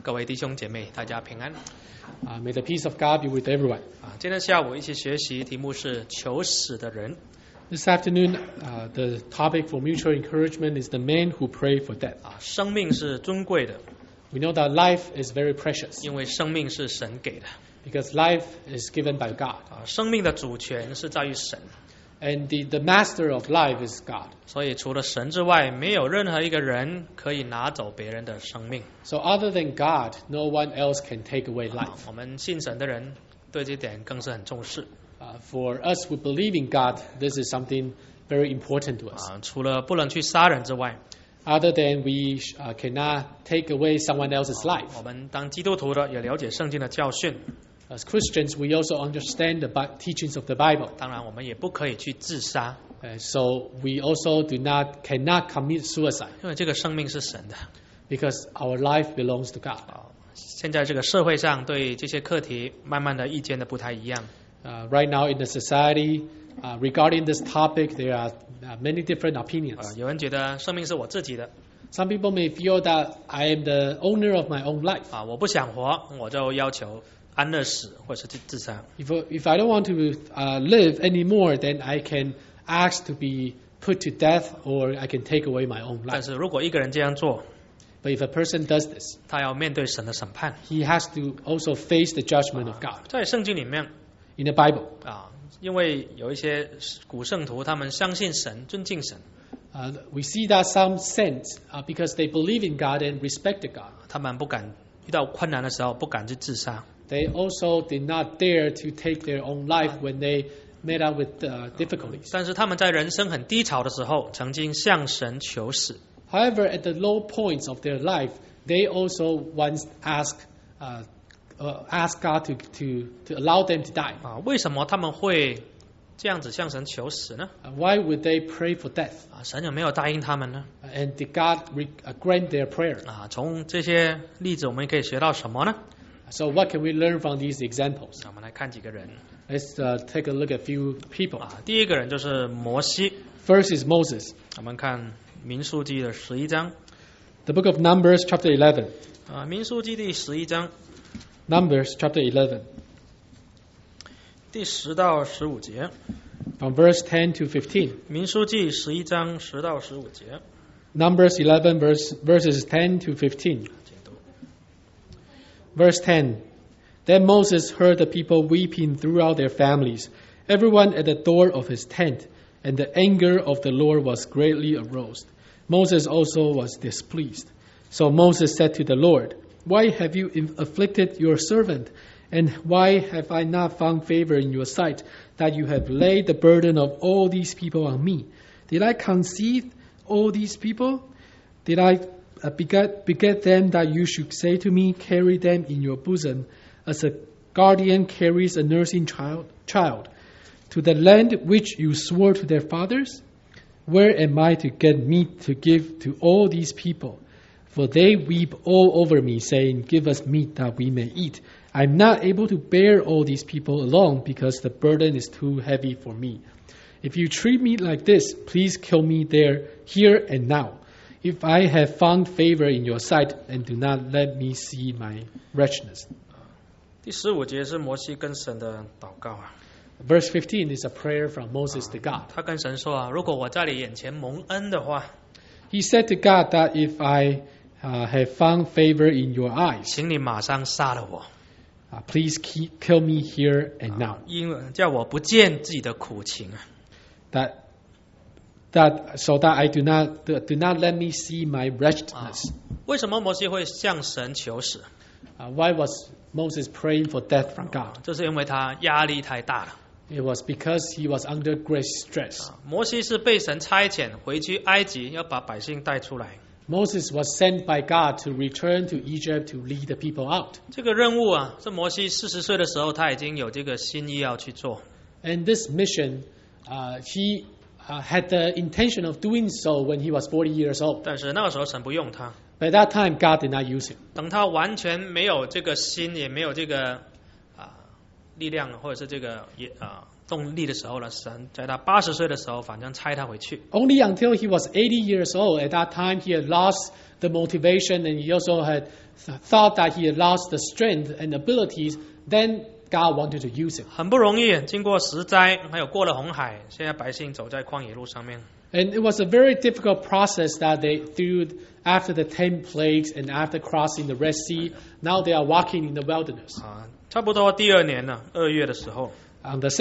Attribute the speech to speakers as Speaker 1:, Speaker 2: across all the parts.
Speaker 1: 各位弟兄姐妹，大家平安。
Speaker 2: May the peace of God be with everyone.
Speaker 1: 今天下午一起学习题目是求死的人。
Speaker 2: This afternoon, the topic for mutual encouragement is the men who pray for death.
Speaker 1: 生命是尊贵的，
Speaker 2: We know that life is very precious
Speaker 1: 因为生命是神给的。
Speaker 2: because life is given by God.
Speaker 1: 生命的主权是在于神，
Speaker 2: And the master of life is God.
Speaker 1: 所以除了神之外，没有任何一个人可以拿走别人的生命。
Speaker 2: So other than God, no one else can take away life.
Speaker 1: 我们信神的人对这点更是很重视。
Speaker 2: For us who believe in God, this is something very important to us.
Speaker 1: 除了不能去杀人之外，
Speaker 2: Other than we cannot take away someone else's life.
Speaker 1: 我们当基督徒的也了解圣经的教训。
Speaker 2: As Christians, we also understand the teachings of the Bible.
Speaker 1: 当然，我们也不可以去自杀，
Speaker 2: So we also cannot commit suicide
Speaker 1: 因为这个生命是神的。
Speaker 2: because our life belongs to God.
Speaker 1: 现在这个社会上对这些课题，慢慢的意见都不太一样。
Speaker 2: Right now in the society, regarding this topic, there are many different opinions.
Speaker 1: 有人觉得生命是我自己的，
Speaker 2: Some people may feel that I am the owner of my own life.
Speaker 1: 我不想活，我就要求安乐死或是去自杀。
Speaker 2: If I don't want to live anymore, then I can ask to be put to death, or I can take away my own
Speaker 1: 但
Speaker 2: life.
Speaker 1: 是如果一个人这样做，
Speaker 2: But if a person does this,
Speaker 1: 他要面对神的审判。
Speaker 2: he has to also face the judgment of God.
Speaker 1: 在圣经里面
Speaker 2: In the Bible,
Speaker 1: 因为有一些古圣徒，他们相信神，尊敬神，
Speaker 2: we see that some saints, because they believe in God and respected God,
Speaker 1: 他们不敢遇到困难的时候不敢去自杀。
Speaker 2: they also did not dare to take their own life when they met up with difficulties.
Speaker 1: 但是他们在人生很低潮的时候，曾经向神求死。
Speaker 2: However, at the low points of their life, they also once asked God to allow them to die.
Speaker 1: 为什么他们会这样子向神求死呢？
Speaker 2: Why would they pray for death?
Speaker 1: 神有没有答应他们呢？
Speaker 2: And did God grant their prayer?
Speaker 1: 从这些例子我们可以学到什么呢？
Speaker 2: So what can we learn from these examples?
Speaker 1: 我们来看几个人。
Speaker 2: Let's take a look at a few people.
Speaker 1: 第一个人就是摩西。
Speaker 2: First is Moses.
Speaker 1: 我们看民数记的11章。
Speaker 2: The book of Numbers, chapter 11.
Speaker 1: 民数记第11章。
Speaker 2: Numbers, chapter 11.
Speaker 1: 第10到15节。
Speaker 2: From verse 10 to 15.
Speaker 1: 民数记11章10到15节。
Speaker 2: Numbers 11, verses 10 to 15. Verse 10. Then Moses heard the people weeping throughout their families, everyone at the door of his tent, and the anger of the Lord was greatly aroused. Moses also was displeased. So Moses said to the Lord, Why have you afflicted your servant? And why have I not found favor in your sight, that you have laid the burden of all these people on me? Did I conceive all these people? Did I beget them that you should say to me, Carry them in your bosom, as a guardian carries a nursing child, to the land which you swore to their fathers? Where am I to get meat to give to all these people? For they weep all over me, saying, Give us meat that we may eat. I am not able to bear all these people alone, because the burden is too heavy for me. If you treat me like this, please kill me here and now. If I have found favor in your sight, and do not let me see my wretchedness.
Speaker 1: 第15节是摩西跟神的祷告。
Speaker 2: Verse 15 is a prayer from Moses to God.
Speaker 1: 他跟神说如果我在你眼前蒙恩的话，
Speaker 2: He said to God that if I have found favor in your eyes,
Speaker 1: 请你马上杀了我，
Speaker 2: please kill me here and now.
Speaker 1: 因为叫我不见自己的苦情。
Speaker 2: So that I do not let me see my wretchedness.
Speaker 1: 为什么摩西会向神求死？
Speaker 2: Why was Moses praying for death from God?
Speaker 1: 就是因为他压力太大了。
Speaker 2: It was because he was under great stress.
Speaker 1: 摩西是被神差遣回去埃及，要把百姓带出来。
Speaker 2: Moses was sent by God to return to Egypt to lead the people out.
Speaker 1: 这个任务是摩西40岁的时候，他已经有这个心意要去做。
Speaker 2: And this mission, he had the intention of doing so when he was 40 years old.
Speaker 1: 但是那个时候神不用他。
Speaker 2: But at that time, God did not use him.
Speaker 1: 等他完全没有这个心，也没有这个力量，或者是这个动力的时候呢，神在他80岁的时候，反正差他回去。
Speaker 2: Only until he was 80 years old, at that time he had lost the motivation and he also had thought that he had lost the strength and abilities, then God wanted to use him.
Speaker 1: 很不容易，经过10灾，还有过了红海，现在百姓走在旷野路上面。
Speaker 2: And it was a very difficult process that they through after the 10 plagues and after crossing the Red Sea. Now they are walking in the wilderness.
Speaker 1: 差不多第2年呢，2月的时候，
Speaker 2: On the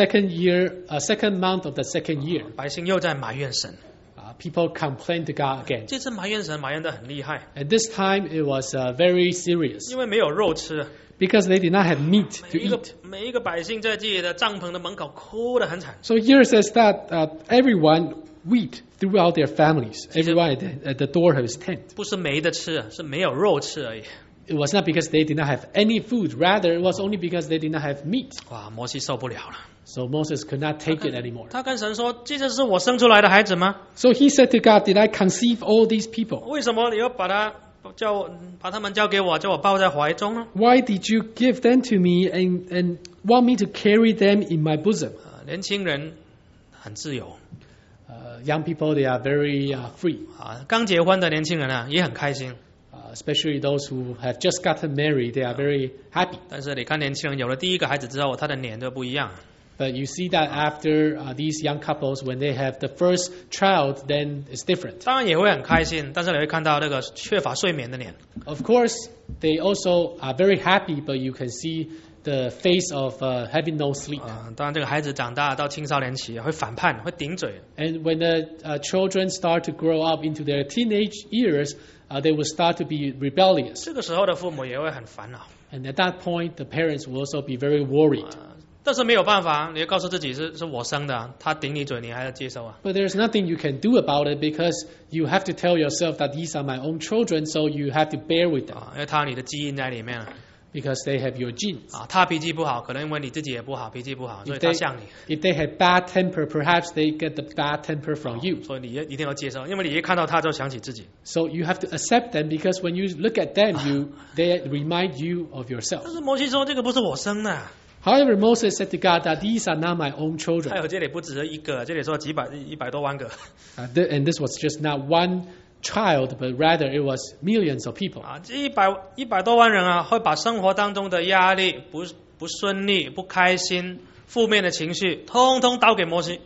Speaker 2: second month of the second year,
Speaker 1: 百姓又在埋怨神。
Speaker 2: people complained to God again.
Speaker 1: 这次埋怨神埋怨得很厉害，
Speaker 2: And this time it was very serious
Speaker 1: 因为没有肉吃，
Speaker 2: because they did not have meat to
Speaker 1: 每
Speaker 2: eat.
Speaker 1: 一个百姓在自己的帐篷的门口哭得很惨。
Speaker 2: So here it says that everyone wept throughout their families, everyone at the door of his tent.
Speaker 1: 不是没得吃，是没有肉吃而已。
Speaker 2: It was not because they did not have any food. Rather, it was only because they did not have meat.
Speaker 1: 哇，摩西受不了了，
Speaker 2: So Moses could not take it anymore.
Speaker 1: 他跟神说：“这就是我生出来的孩子吗？
Speaker 2: So he said to God, "Did I conceive all these people?
Speaker 1: 为什么你要把他们交给我，叫我抱在怀中呢？”
Speaker 2: Why did you give them to me and want me to carry them in my bosom?"
Speaker 1: 年轻人很自由
Speaker 2: Young people, they are very free,
Speaker 1: 刚结婚的年轻人啊也很开心。
Speaker 2: especially those who have just gotten married. They are very happy.
Speaker 1: 但是你看年轻人有了第一个孩子之后，他的脸就不一样。
Speaker 2: But you see that after these young couples, when they have the first child, then it's different.
Speaker 1: 当然也会很开心，但是你会看到那个缺乏睡眠的脸。
Speaker 2: Of course, they also are very happy, but you can see the face of having no sleep.
Speaker 1: 当然这个孩子长大到青少年期会反叛，会顶嘴。
Speaker 2: And when the children start to grow up into their teenage years, they will start to be rebellious.
Speaker 1: 这个时候的父母也会很烦恼。
Speaker 2: And at that point, the parents will also be very worried.
Speaker 1: 但是没有办法，你要告诉自己是我生的，他顶你嘴，你还要接受啊。
Speaker 2: But there's nothing you can do about it because you have to tell yourself that these are my own children, so you have to bear with them
Speaker 1: 因为他有你的基因在里面
Speaker 2: because they have your genes.
Speaker 1: 他脾气不好，可能因为你自己也不好，脾气不好，所以他像你。
Speaker 2: If they have bad temper, perhaps they get the bad temper from you.
Speaker 1: 所以你一定要接受，因为你一看到他就想起自己。
Speaker 2: So you have to accept them because when you look at them, they remind you of yourself.
Speaker 1: 但是摩西说这个不是我生的，
Speaker 2: However, Moses said to God that these are not my own
Speaker 1: 还
Speaker 2: children.
Speaker 1: 有这里不只是一个，这里说100多万个
Speaker 2: And this was just not one child, but rather it was millions of people.
Speaker 1: 这100多万人啊，会把生活当中的压力、不顺利、不开心、负面的情绪，通通倒给摩西。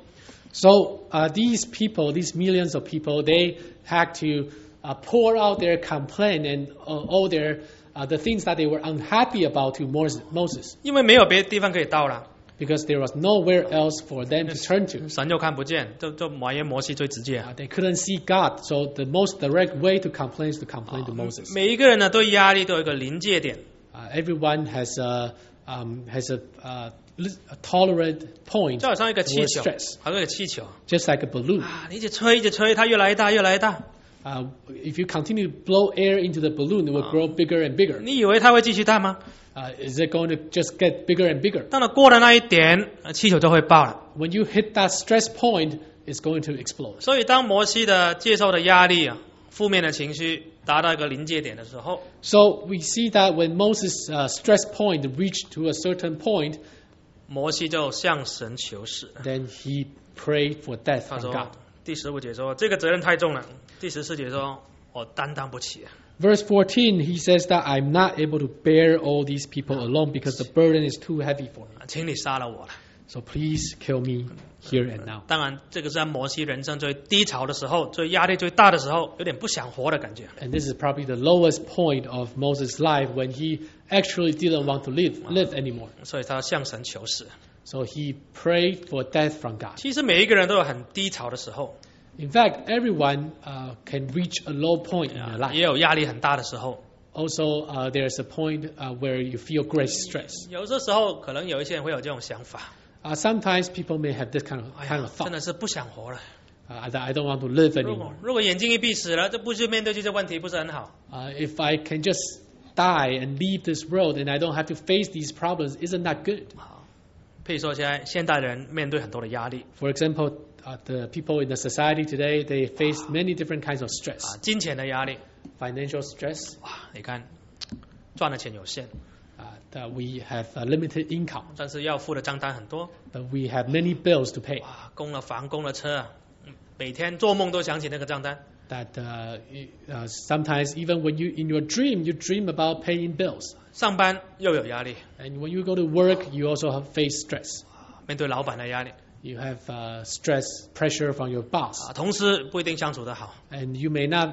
Speaker 2: So these people, these millions of people, they had to pour out their complaint and all their the things that they were unhappy about to Moses,
Speaker 1: 因为没有别的地方可以倒了，
Speaker 2: because there was nowhere else for them to turn to.
Speaker 1: 神又看不见，就埋怨摩西最直接。
Speaker 2: They couldn't see God, so the most direct way to complain is to complain to Moses.
Speaker 1: 每一个人呢，对压力都有一个临界点。
Speaker 2: Everyone has a tolerant point
Speaker 1: 就好像一个
Speaker 2: for
Speaker 1: 气球
Speaker 2: stress,
Speaker 1: 好像一个气球
Speaker 2: just like a balloon.
Speaker 1: 你一直吹，它越来越大，越来越大。
Speaker 2: If you continue to blow air into the balloon, it will grow bigger and bigger.
Speaker 1: 你以为它会继续大吗？
Speaker 2: Is it going to just get bigger and bigger?
Speaker 1: 当它过了那一点，气球就会爆了。
Speaker 2: When you hit that stress point, it's going to explode.
Speaker 1: 所以当摩西的接受的压力负面的情绪达到一个临界点的时候，
Speaker 2: So we see that when Moses' stress point reached to a certain point,
Speaker 1: 摩西就向神求死。
Speaker 2: then he prayed for death
Speaker 1: 他
Speaker 2: from
Speaker 1: 说
Speaker 2: God.
Speaker 1: 第15节说这个责任太重了，第14节说我担当不起。
Speaker 2: Verse 14, he says that I'm not able to bear all these people alone because the burden is too heavy for me.
Speaker 1: 请你杀了我了。
Speaker 2: So please kill me here and now.
Speaker 1: 当然，这个是在摩西人生最低潮的时候，最压力最大的时候，有点不想活的感觉。
Speaker 2: And this is probably the lowest point of Moses' life when he actually didn't want to live anymore.
Speaker 1: 所以他向神求死。
Speaker 2: So he prayed for death from God.
Speaker 1: 其实每一个人都有很低潮的时候，
Speaker 2: In fact, everyone can reach a low point in their
Speaker 1: 也
Speaker 2: life.
Speaker 1: 有压力很大的时候。
Speaker 2: Also, there's a point where you feel great stress.
Speaker 1: 有的时候，可能有一些人会有这种想法：
Speaker 2: Sometimes people may have this kind
Speaker 1: 哎
Speaker 2: of
Speaker 1: 呀，
Speaker 2: thought.
Speaker 1: 真的是不想活了。
Speaker 2: I don't want to live anymore.
Speaker 1: 如果眼睛一闭死了，这不去面对这些问题，不是很好？
Speaker 2: If I can just die and leave this world and I don't have to face these problems, isn't that good?
Speaker 1: 譬如说，现代人面对很多的压力，
Speaker 2: For example, the people in the society today, they face many different kinds of stress.
Speaker 1: 金钱的压力。
Speaker 2: Financial stress,
Speaker 1: 哇，你看，赚的钱有限，
Speaker 2: we have a limited income,
Speaker 1: 但是要付的账单很多，
Speaker 2: but we have many bills to pay.
Speaker 1: 哇，供了房，供了车啊，每天做梦都想起那个账单。
Speaker 2: That sometimes even when you in your dream you dream about paying bills,
Speaker 1: 上班又有压力，
Speaker 2: and when you go to work you also have face stress.
Speaker 1: 面对老板的压力
Speaker 2: You have stress pressure from your boss,
Speaker 1: 啊，同事不一定相处得好
Speaker 2: and you may not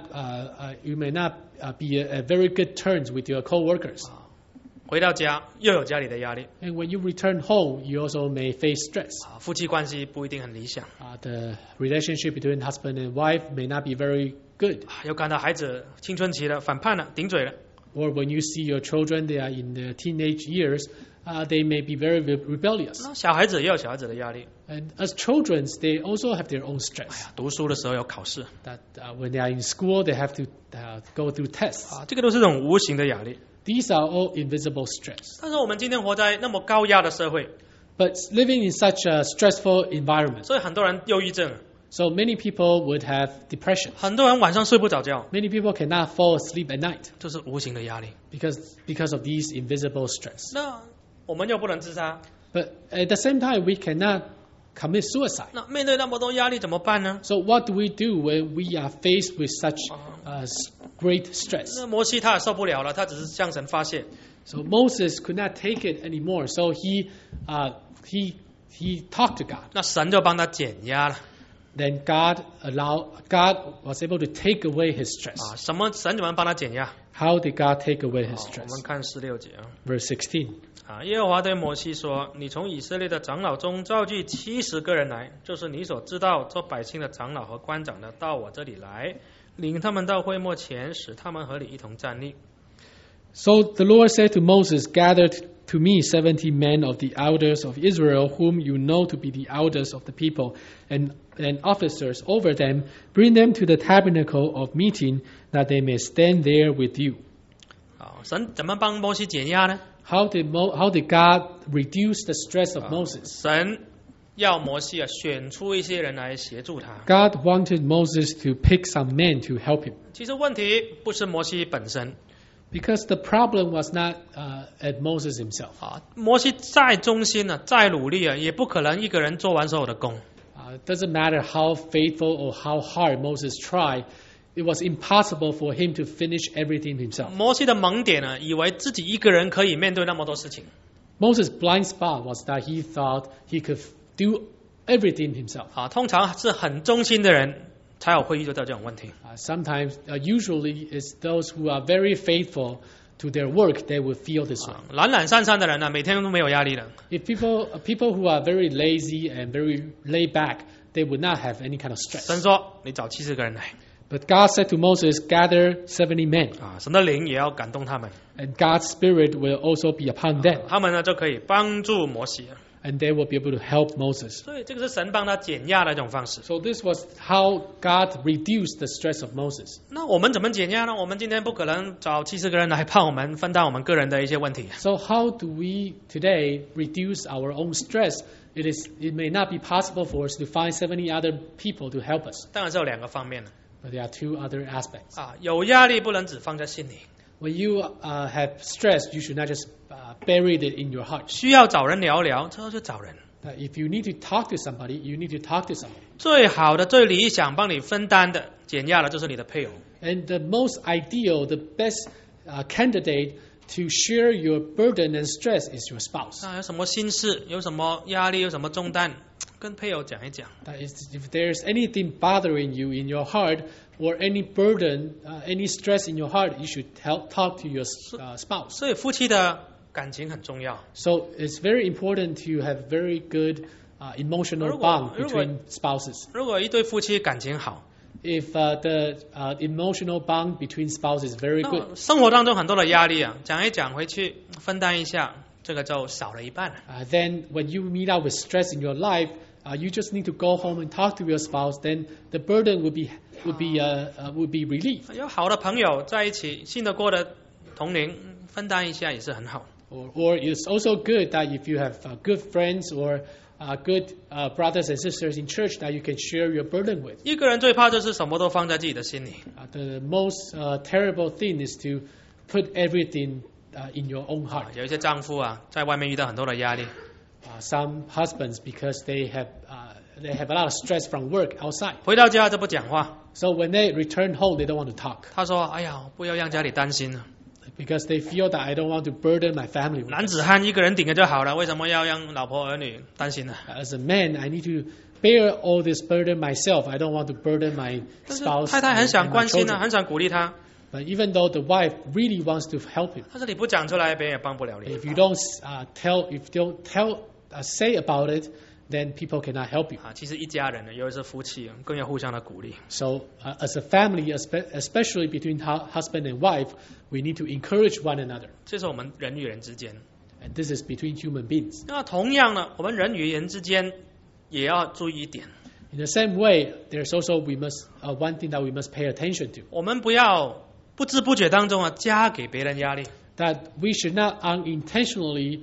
Speaker 2: be at very good terms with your coworkers.
Speaker 1: 回到家又有家里的压力
Speaker 2: And when you return home, you also may face stress.
Speaker 1: 啊，夫妻关系不一定很理想
Speaker 2: The relationship between husband and wife may not be very good.
Speaker 1: 啊，又看到孩子青春期了，反叛了，顶嘴了
Speaker 2: Or when you see your children, they are in their teenage years, they may be very rebellious.
Speaker 1: 那小孩子也有小孩子的压力
Speaker 2: And as children, they also have their own stress.
Speaker 1: 读书的时候有考试
Speaker 2: That when they are in school, they have to go through tests.
Speaker 1: 啊，这个都是这种无形的压力。
Speaker 2: These are all invisible stress.
Speaker 1: 但是我们今天活在那么高压的社会，
Speaker 2: But living in such a stressful environment,
Speaker 1: 所以很多人忧郁症，
Speaker 2: so many people would have depression.
Speaker 1: 很多人晚上睡不着觉，
Speaker 2: Many people cannot fall asleep at night
Speaker 1: 就是无形的压力。
Speaker 2: because of these invisible stress.
Speaker 1: 那我们又不能自杀，
Speaker 2: But at the same time, we cannot commit suicide.
Speaker 1: 那面对那么多压力怎么办呢？
Speaker 2: So what do we do when we are faced with such great stress?
Speaker 1: 那摩西他也受不了了，他只是向神发泄，
Speaker 2: So Moses could not take it anymore. So he talked to God.
Speaker 1: 那神就帮他减压了
Speaker 2: Then God was able to take away his stress.
Speaker 1: 啊。什么神怎么帮他减压？
Speaker 2: How did God take away his
Speaker 1: 我
Speaker 2: stress?
Speaker 1: 们看16节啊。
Speaker 2: Verse 16.
Speaker 1: 啊，耶和华对摩西说：“你从以色列的长老中召集70个人来，就是你所知道做百姓的长老和官长的，到我这里来，领他们到会幕前，使他们和你一同站立。”
Speaker 2: So the Lord said to Moses, Gather to me 70 men of the elders of Israel, whom you know to be the elders of the people, and officers over them. Bring them to the tabernacle of meeting, that they may stand there with you.
Speaker 1: 啊，神怎么帮摩西减压呢？
Speaker 2: How did God reduce the stress of Moses?
Speaker 1: 神要摩西啊选出一些人来协助他。
Speaker 2: God wanted Moses to pick some men to help him.
Speaker 1: 其实问题不是摩西本身
Speaker 2: Because the problem was not at Moses himself.
Speaker 1: 啊，摩西再忠心啊，再努力啊，也不可能一个人做完所有的工。
Speaker 2: It doesn't matter how faithful or how hard Moses tried, it was impossible for him to finish everything himself.
Speaker 1: 摩西的盲点呢，以为自己一个人可以面对那么多事情。
Speaker 2: Moses' blind spot was that he thought he could do everything himself.
Speaker 1: 啊，通常是很忠心的人才会遇到这种问题。
Speaker 2: Usually, it's those who are very faithful to their work that will feel this way.
Speaker 1: 懒懒散散的人呢，每天都没有压力的。
Speaker 2: If people who are very lazy and very laid back, they would not have any kind of stress.
Speaker 1: 神说：“你找70个人来
Speaker 2: But God said to Moses, gather 70 men,
Speaker 1: 啊，神的灵也要感动他们，
Speaker 2: and God's spirit will also be upon them,
Speaker 1: 他们呢就可以帮助摩西。
Speaker 2: and they will be able to help Moses.
Speaker 1: 所以这个是神帮他减压的一种方式。
Speaker 2: So this was how God reduced the stress of Moses.
Speaker 1: 那我们怎么减压呢？我们今天不可能找70个人来帮我们分担我们个人的一些问题。
Speaker 2: So how do we today reduce our own stress? It may not be possible for us to find 70 other people to help us.
Speaker 1: 当然是有2个方面的
Speaker 2: But there are two other aspects.
Speaker 1: 啊，有压力不能只放在心里，
Speaker 2: When you have stress, you should not just bury it in your heart.
Speaker 1: 需要找人聊聊，之后就找人。
Speaker 2: If you need to talk to somebody, you need to talk to someone.
Speaker 1: 最好的、最理想帮你分担的、减压的，就是你的配偶。
Speaker 2: And the most ideal, the best candidate to share your burden and stress is your spouse.
Speaker 1: 啊，有什么心事、有什么压力、有什么重担，跟配偶讲一讲。
Speaker 2: That is, if there's anything bothering you in your heart or any burden, any stress in your heart, you should talk to your spouse.
Speaker 1: 所以夫妻的感情很重要。
Speaker 2: So it's very important to have very good emotional bond between spouses.
Speaker 1: 如果一对夫妻感情好，
Speaker 2: If the emotional bond between spouses is very good,
Speaker 1: 那生活当中很多的压力啊，讲一讲回去分担一下，这个就少了一半了。
Speaker 2: then when you meet out with stress in your life, you just need to go home and talk to your spouse. Then the burden would be relieved.
Speaker 1: 有好的朋友在一起，信得过的同龄，分担一下也是很好。
Speaker 2: Or it's also good that if you have good friends or good brothers and sisters in church that you can share your burden with.
Speaker 1: 一个人最怕就是什么都放在自己的心里，
Speaker 2: The most terrible thing is to put everything in your own heart.
Speaker 1: 有一些丈夫啊，在外面遇到很多的压力，
Speaker 2: Some husbands, because they have a lot of stress from work outside.
Speaker 1: 回到家就不讲话。
Speaker 2: So when they return home, they don't want to talk
Speaker 1: 他说：“哎呀，不要让家里担心了，
Speaker 2: because they feel that I don't want to burden my family with
Speaker 1: 男
Speaker 2: this.
Speaker 1: 子汉一个人顶着就好了，为什么要让老婆儿女担心呢？”
Speaker 2: As a man, I need to bear all this burden myself. I don't want to burden my
Speaker 1: 但是
Speaker 2: spouse
Speaker 1: 太太很
Speaker 2: and
Speaker 1: 想
Speaker 2: my
Speaker 1: 关心啊，
Speaker 2: children.
Speaker 1: 很想鼓励他，
Speaker 2: But even though the wife really wants to help him,
Speaker 1: 但是你不讲出来，别人也帮不了你
Speaker 2: if you don't say about it, then people cannot help you.
Speaker 1: 啊。其实一家人呢，尤其是夫妻，更要互相的鼓励。
Speaker 2: So as a family, especially between husband and wife, we need to encourage one another.
Speaker 1: 这是我们人与人之间。
Speaker 2: And this is between human beings.
Speaker 1: 那同样呢，我们人与人之间也要注意一点，
Speaker 2: In the same way, there's also one thing that we must pay attention to,
Speaker 1: 我们不要不知不觉当中啊，加给别人压力。
Speaker 2: that we should not unintentionally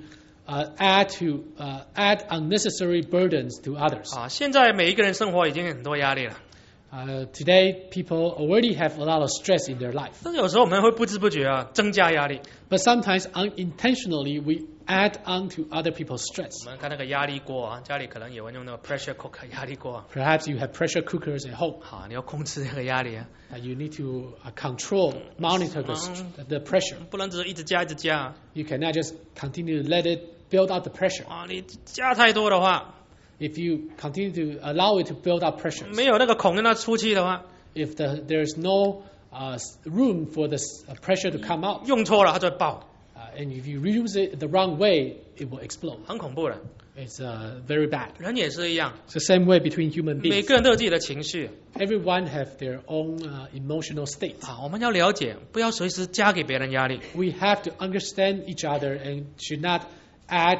Speaker 2: add unnecessary burdens to others.
Speaker 1: 啊，现在每一个人生活已经很多压力了，
Speaker 2: Today, people already have a lot of stress in their life.
Speaker 1: 但是有时候我们会不知不觉啊，增加压力。
Speaker 2: But sometimes unintentionally, we add on to other people's stress.
Speaker 1: 我们看那个压力锅啊，家里可能有人用那个 pressure cooker 压力锅啊，
Speaker 2: Perhaps you have pressure cookers at home.
Speaker 1: 好，你要控制这个压力啊，
Speaker 2: You need to monitor the pressure.
Speaker 1: 不能只是一直加一直加啊。
Speaker 2: You cannot just continue to let it build up the pressure.
Speaker 1: 啊，你加太多的话，
Speaker 2: If you continue to allow it to build up pressure,
Speaker 1: 没有那个孔让它出去的话，
Speaker 2: if there's no room for the pressure to come out,
Speaker 1: 用错了它就会爆，
Speaker 2: and if you use it the wrong way, it will explode.
Speaker 1: 很恐怖的。
Speaker 2: It's very bad.
Speaker 1: 人也是一样，
Speaker 2: It's the same way between human
Speaker 1: 每
Speaker 2: beings.
Speaker 1: 个人都有自己的情绪
Speaker 2: Everyone have their own emotional state.
Speaker 1: 啊，我们要了解，不要随时加给别人压力。
Speaker 2: We have to understand each other and should not add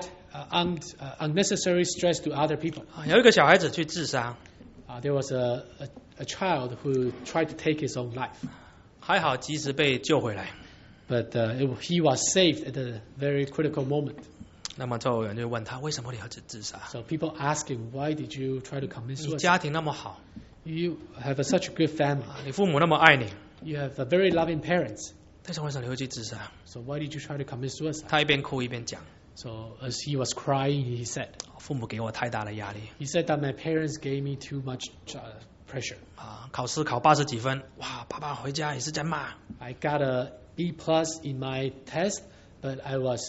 Speaker 2: unnecessary stress to other people.
Speaker 1: 啊，有一个小孩子去自杀，
Speaker 2: There was a child who tried to take his own life,
Speaker 1: 还好及时被救回来。
Speaker 2: but he was saved at a very critical moment.
Speaker 1: 那么就有人就问他，为什么你要自杀？
Speaker 2: So people ask him, why did you try to commit
Speaker 1: 你
Speaker 2: suicide?
Speaker 1: 家庭那么好，
Speaker 2: You have such a good family.
Speaker 1: 你父母那么爱你，
Speaker 2: You have very loving parents.
Speaker 1: 但是为什么你会去自杀？
Speaker 2: So why did you try to commit suicide?
Speaker 1: 他一边哭一边讲，
Speaker 2: So as he was crying, he said,
Speaker 1: 父母给我太大的压力
Speaker 2: he said that my parents gave me too much pressure.
Speaker 1: 啊，考试考80几分，哇，爸爸回家也是在骂。
Speaker 2: I got a B+ in my test, but I was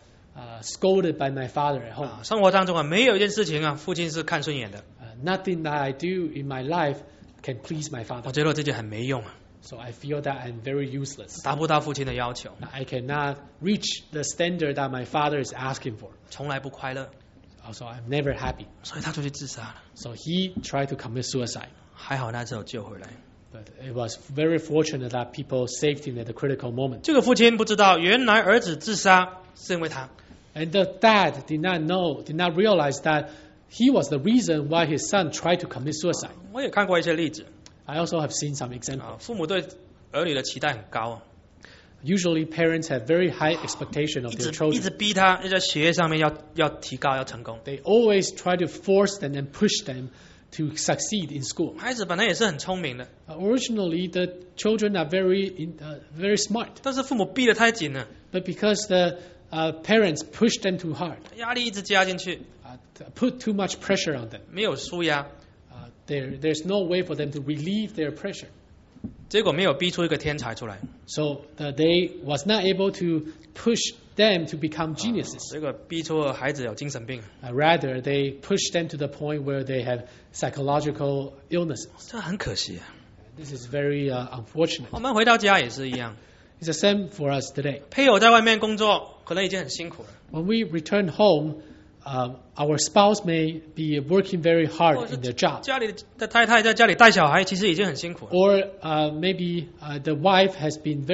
Speaker 2: scolded by my father at home.
Speaker 1: 啊，生活当中啊，没有一件事情啊，父亲是看顺眼的。
Speaker 2: Nothing that I do in my life can please my
Speaker 1: 我
Speaker 2: father.
Speaker 1: 觉得自己很没用，
Speaker 2: So I feel that I'm very useless.
Speaker 1: 达不到父亲的要求，
Speaker 2: I cannot reach the standard that my father is asking for.
Speaker 1: 从来不快乐，
Speaker 2: Also, I'm never happy.
Speaker 1: 所以他就去自杀了。
Speaker 2: So he tried to commit suicide.
Speaker 1: 还好那时候救回来。
Speaker 2: But it was very fortunate that people saved him at the critical moment.
Speaker 1: 这个父亲不知道，原来儿子自杀是因为他。
Speaker 2: And the dad did not realize that he was the reason why his son tried to commit suicide.
Speaker 1: 我也看过一些例子
Speaker 2: I also have seen some
Speaker 1: 啊，
Speaker 2: examples.
Speaker 1: 父母对儿女的期待很高，
Speaker 2: Usually parents have very high expectation of
Speaker 1: 一
Speaker 2: their
Speaker 1: 直
Speaker 2: children.
Speaker 1: 逼他在学业上面要提高，要成功。
Speaker 2: They always try to force them and push them to succeed in school.
Speaker 1: 孩子本来也是很聪明的，
Speaker 2: Originally, the children are very smart,
Speaker 1: 但是父母逼得太紧了，
Speaker 2: but because the parents push them too hard,
Speaker 1: 压力一直加进去，
Speaker 2: put too much pressure on them,
Speaker 1: 没有舒压，
Speaker 2: there's no way for them to relieve their pressure.
Speaker 1: 结果没有逼出一个天才出来。
Speaker 2: So they was not able to push them to become geniuses.
Speaker 1: 这个逼出了孩子有精神病，
Speaker 2: Rather, they push them to the point where they have psychological illnesses.
Speaker 1: 这很可惜啊。
Speaker 2: This is very unfortunate.
Speaker 1: 我们回到家也是一样，
Speaker 2: It's the same for us today.
Speaker 1: 配偶在外面工作，可能已经很辛苦了，
Speaker 2: When we return home, our spouse may be working very
Speaker 1: 或
Speaker 2: hard
Speaker 1: 者
Speaker 2: in their
Speaker 1: 是
Speaker 2: job.
Speaker 1: 家里的太太在家里带小孩，其实已经很辛苦了。
Speaker 2: Or maybe the wife has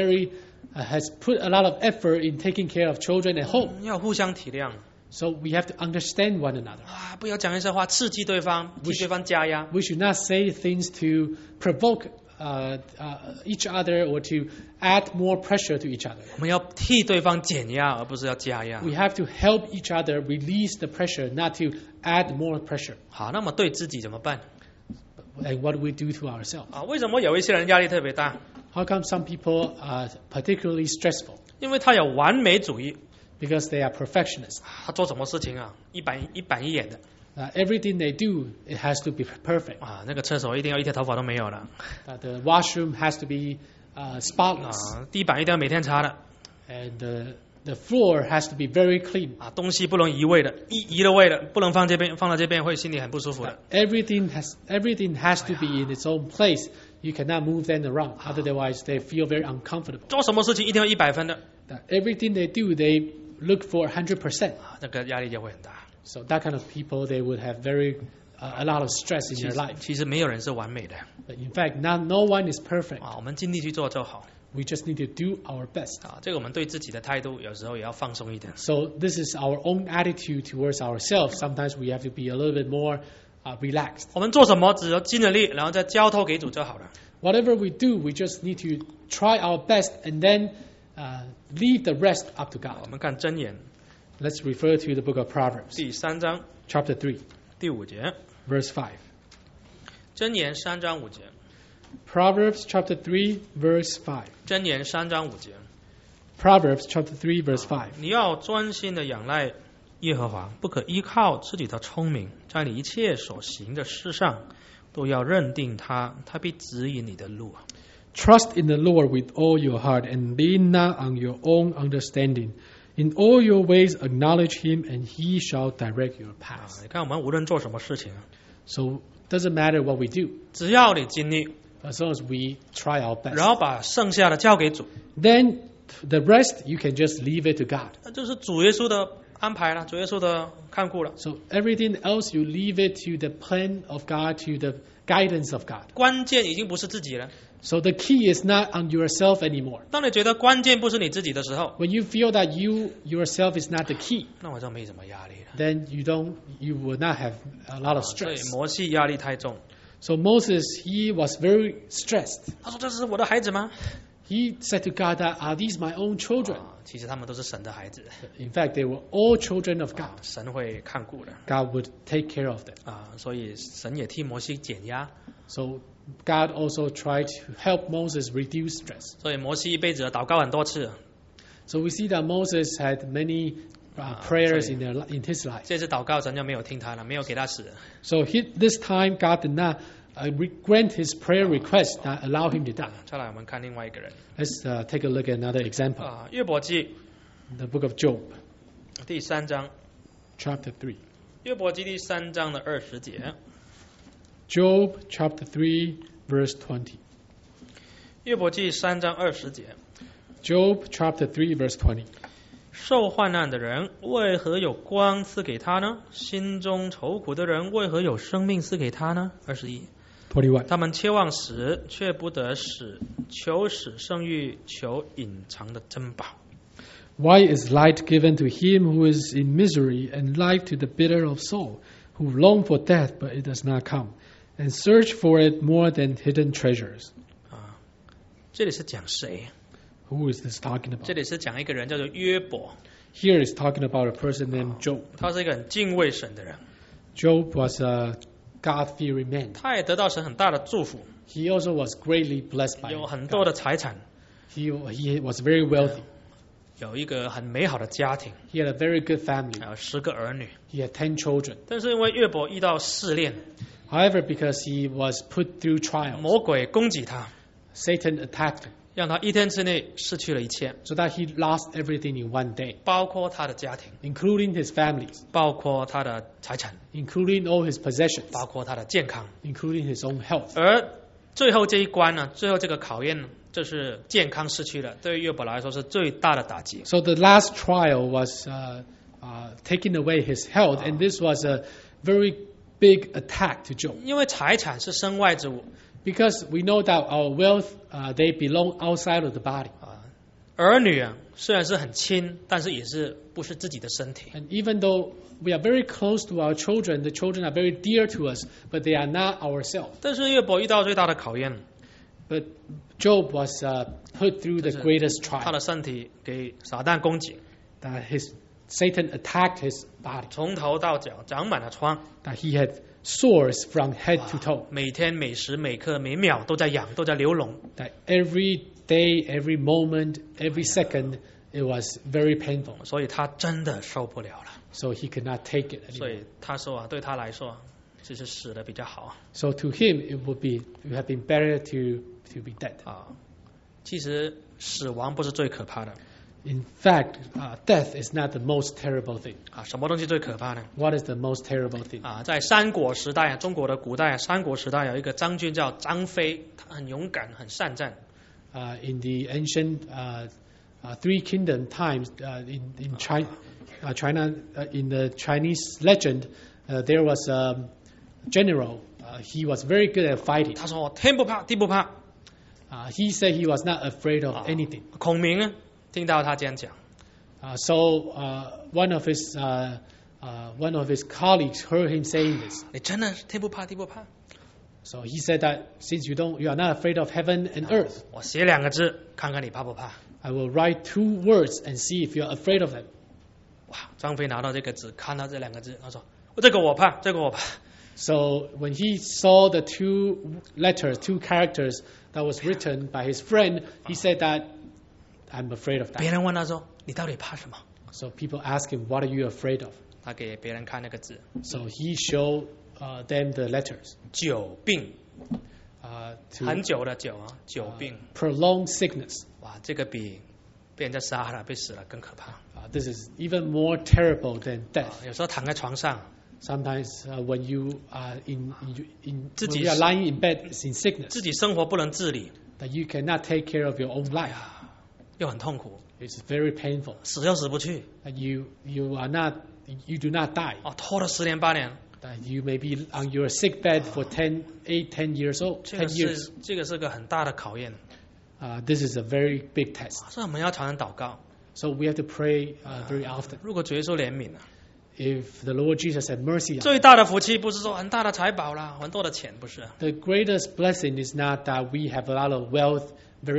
Speaker 2: put a lot of effort in taking care of children at home.
Speaker 1: 要互相体谅
Speaker 2: So we have to understand one another.
Speaker 1: 啊，不要讲一些话刺激对方，替对方加压。
Speaker 2: We should not say things to provoke each other or to add more pressure to each other.
Speaker 1: 我们要替对方减压，而不是要加压。
Speaker 2: We have to help each other release the pressure, not to add more pressure.
Speaker 1: 好，那么对自己怎么办
Speaker 2: And what do we do to ourselves?
Speaker 1: 啊？为什么有一些人压力特别大？
Speaker 2: How come some people are particularly stressful?
Speaker 1: 因为他有完美主义，
Speaker 2: because they are perfectionists.
Speaker 1: 他做什么事情啊，一板一眼的
Speaker 2: Everything they do, it has to be perfect.
Speaker 1: 啊，那个厕所一定要一条头发都没有的
Speaker 2: The washroom has to be spotless,
Speaker 1: 啊，地板一定要每天擦的
Speaker 2: and the floor has to be very clean.
Speaker 1: 啊，东西不能移位的，移了位的不能放这边，放到这边会心里很不舒服的。
Speaker 2: Everything has to be in its own place. You cannot move them around. Otherwise, they feel very uncomfortable.
Speaker 1: 做什么事情一定要100分的
Speaker 2: Everything they do, they look for 100%.
Speaker 1: 啊，那个压力就会很大。
Speaker 2: So that kind of people, they would have a lot of stress in
Speaker 1: 其
Speaker 2: their
Speaker 1: 实
Speaker 2: life.
Speaker 1: 其实没有人是完美的
Speaker 2: But in fact, no one is perfect.
Speaker 1: 啊，我们尽力去做就好
Speaker 2: We just need to do our best.
Speaker 1: 啊。这个我们对自己的态度有时候也要放松一点
Speaker 2: So this is our own attitude towards ourselves. Sometimes we have to be a little bit more relaxed.
Speaker 1: 我们做什么只要尽了力，然后再交托给主就好了。
Speaker 2: Whatever we do, we just need to try our best and then leave the rest up to
Speaker 1: 我
Speaker 2: God.
Speaker 1: 们看箴言
Speaker 2: Let's refer to the book of Proverbs,
Speaker 1: 第3章
Speaker 2: chapter 3,
Speaker 1: 第5节，
Speaker 2: verse 5.
Speaker 1: 箴言3章5节，
Speaker 2: Proverbs chapter 3, verse 5.
Speaker 1: 箴言3章5节，
Speaker 2: Proverbs chapter 3, verse 5.
Speaker 1: 你要专心的仰赖耶和华，不可依靠自己的聪明，在你一切所行的事上都要认定他，他必指引你的路。
Speaker 2: Trust in the Lord with all your heart and lean not on your own understanding. In all your ways acknowledge him and he shall direct your
Speaker 1: 啊
Speaker 2: path.
Speaker 1: 你看我们无论做什么事情，
Speaker 2: So doesn't matter what we do,
Speaker 1: 只要你尽力，
Speaker 2: as long as we try our
Speaker 1: 然
Speaker 2: best.
Speaker 1: 后把剩下的交给主，
Speaker 2: Then the rest you can just leave it to God.
Speaker 1: 那就是主耶稣的安排了，主耶稣的看顾了。
Speaker 2: So everything else you leave it to the plan of God, to the guidance of God.
Speaker 1: 关键已经不是自己了。
Speaker 2: So the key is not on yourself anymore.
Speaker 1: 当你觉得关键不是你自己的时候，
Speaker 2: When you feel that you yourself is not the key,
Speaker 1: 那我就没什么压力了。
Speaker 2: then you will not have a lot of
Speaker 1: 所以
Speaker 2: stress.
Speaker 1: 摩西压力太重，
Speaker 2: So Moses, he was very stressed.
Speaker 1: 他说：“这是我的孩子吗
Speaker 2: He said to God that, are these my own？” children?
Speaker 1: 啊，其实他们都是神的孩子，
Speaker 2: In fact, they were all children of God.
Speaker 1: 神会看顾的
Speaker 2: God would take care of them.
Speaker 1: 啊，所以神也替摩西减压，
Speaker 2: So God also tried to help Moses reduce stress.
Speaker 1: 所以摩西一辈子祷告很多次，
Speaker 2: So we see that Moses had many prayers in his life.
Speaker 1: 这次祷告神就没有听他了，没有给他死。
Speaker 2: So this time God did not grant his prayer request, not allow him to die.
Speaker 1: 再来，我们看另外一个人
Speaker 2: Let's take a look at another example.
Speaker 1: 啊，约伯记
Speaker 2: The book of Job,
Speaker 1: 第3章，
Speaker 2: chapter 3.
Speaker 1: 约伯记第3章的20节，
Speaker 2: Job, chapter 3, verse 20.
Speaker 1: 约伯记3章20节，
Speaker 2: Job, chapter 3, verse 20.
Speaker 1: 受患难的人为何有光赐给他呢？心中愁苦的人为何有生命赐给他呢？21，
Speaker 2: 21.
Speaker 1: 他们切望死，却不得死；求死胜于求隐藏的珍宝。
Speaker 2: Why is light given to him who is in misery, and life to the bitter of soul, who long for death, but it does not come, and search for it more than hidden treasures?
Speaker 1: 啊，这里是讲谁？
Speaker 2: Who is this talking
Speaker 1: 这
Speaker 2: about?
Speaker 1: 里是讲一个人叫做约伯，
Speaker 2: Here is talking about a person named Job.
Speaker 1: 他是一个很敬畏神的人，
Speaker 2: Job was a God-fearing man.
Speaker 1: 他也得到神很大的祝福，
Speaker 2: He also was greatly blessed by
Speaker 1: 有很
Speaker 2: God.
Speaker 1: 多的财产，
Speaker 2: He was very wealthy.
Speaker 1: 有一个很美好的家庭，
Speaker 2: He had a very good family.
Speaker 1: 还有10个儿女。
Speaker 2: He had 10 children.
Speaker 1: 但是因为约伯遇到试炼，
Speaker 2: However, because he was put through trials,
Speaker 1: 魔鬼攻击他，
Speaker 2: Satan attacked him,
Speaker 1: 让他一天之内失去了一切，
Speaker 2: so that he lost everything in one day,
Speaker 1: 包括他的家庭，
Speaker 2: including his families,
Speaker 1: 包括他的财产，
Speaker 2: including all his possessions,
Speaker 1: 包括他的健康。
Speaker 2: including his own health.
Speaker 1: 而最后这一关呢，最后这个考验呢，就是健康失去了，对于约伯来说是最大的打击。
Speaker 2: So the last trial was taking away his health, and this was a very big attack to Job.
Speaker 1: 因为财产是身外之物
Speaker 2: Because we know that our wealth, they belong outside of the body.
Speaker 1: 啊，儿女啊虽然是很亲，但是也是不是自己的身体。
Speaker 2: And even though we are very close to our children, the children are very dear to us, but they are not ourselves.
Speaker 1: 但是约伯遇到最大的考验，
Speaker 2: But Job was put through the greatest
Speaker 1: 他
Speaker 2: trial.
Speaker 1: 的身体给撒旦攻击，
Speaker 2: That Satan attacked his body.
Speaker 1: 从头到脚长满了疮，
Speaker 2: That he had sores from head to toe.
Speaker 1: 每天每时每刻每秒都在痒，都在流脓。
Speaker 2: That every day, every moment, every second, it was very painful.
Speaker 1: 所以他真的受不了了。
Speaker 2: So he could not take it
Speaker 1: 所
Speaker 2: anymore.
Speaker 1: 以他说啊，对他来说，其实死的比较好
Speaker 2: So to him, it would have been better to be dead.
Speaker 1: 啊。其实死亡不是最可怕的
Speaker 2: In fact, death is not the most terrible thing.
Speaker 1: 啊。什么东西最可怕呢？
Speaker 2: What is the most terrible thing?
Speaker 1: 啊，在三国时代啊，中国的古代啊，三国时代有一个将军叫张飞，他很勇敢，很善战。
Speaker 2: In the ancient Three Kingdom times, in China, in the Chinese legend, there was a general. He was very good at fighting.
Speaker 1: 他说：“天不怕地不怕。
Speaker 2: He said he was not afraid of anything.
Speaker 1: 孔明呢，听到他这样讲，
Speaker 2: So one of his colleagues heard him saying this.
Speaker 1: 你真的天不怕地不怕？
Speaker 2: So he said that since you are not afraid of heaven and earth,
Speaker 1: 我写2个字，看看你怕不怕。
Speaker 2: I will write 2 words and see if you are afraid of them.
Speaker 1: 哇，张飞拿到这个纸，看到这2个字，他说：“这个我怕，这个我怕。”
Speaker 2: So when he saw the 2 characters that was written by his friend, he said that I'm afraid of
Speaker 1: 别
Speaker 2: that.
Speaker 1: 人问他说：“你到底怕什么
Speaker 2: So people ask him, what are you afraid of?？”
Speaker 1: 他给别人看那个字，
Speaker 2: So he showed them the letters.
Speaker 1: 久病，
Speaker 2: To
Speaker 1: 很久的久啊，久病。
Speaker 2: prolonged sickness.
Speaker 1: 哇，这个比被人家杀了、被死了更可怕。
Speaker 2: This is even more terrible than
Speaker 1: 啊
Speaker 2: death.
Speaker 1: 有时候躺在床上，
Speaker 2: Sometimes when you are when
Speaker 1: 自己
Speaker 2: you are lying in bed in sickness,
Speaker 1: 自己生活不能自理，
Speaker 2: that you cannot take care of your own life.
Speaker 1: 又很痛苦，
Speaker 2: It's very painful.
Speaker 1: 死又死不去。
Speaker 2: That you do not die.
Speaker 1: 哦，拖了10年8年，
Speaker 2: That you may be on your sick bed for 10 years old,
Speaker 1: 这
Speaker 2: 10
Speaker 1: 个
Speaker 2: years.
Speaker 1: 是个很大的考验。
Speaker 2: This is a very big test.
Speaker 1: 所以我们要常常祷告。
Speaker 2: So we have to pray very often.
Speaker 1: 如果主耶稣怜悯啊，
Speaker 2: If the Lord Jesus had mercy on us,
Speaker 1: 最大的福气不是说很大的财宝啦，很多的钱，不是。
Speaker 2: the greatest blessing is not that we have a lot of wealth,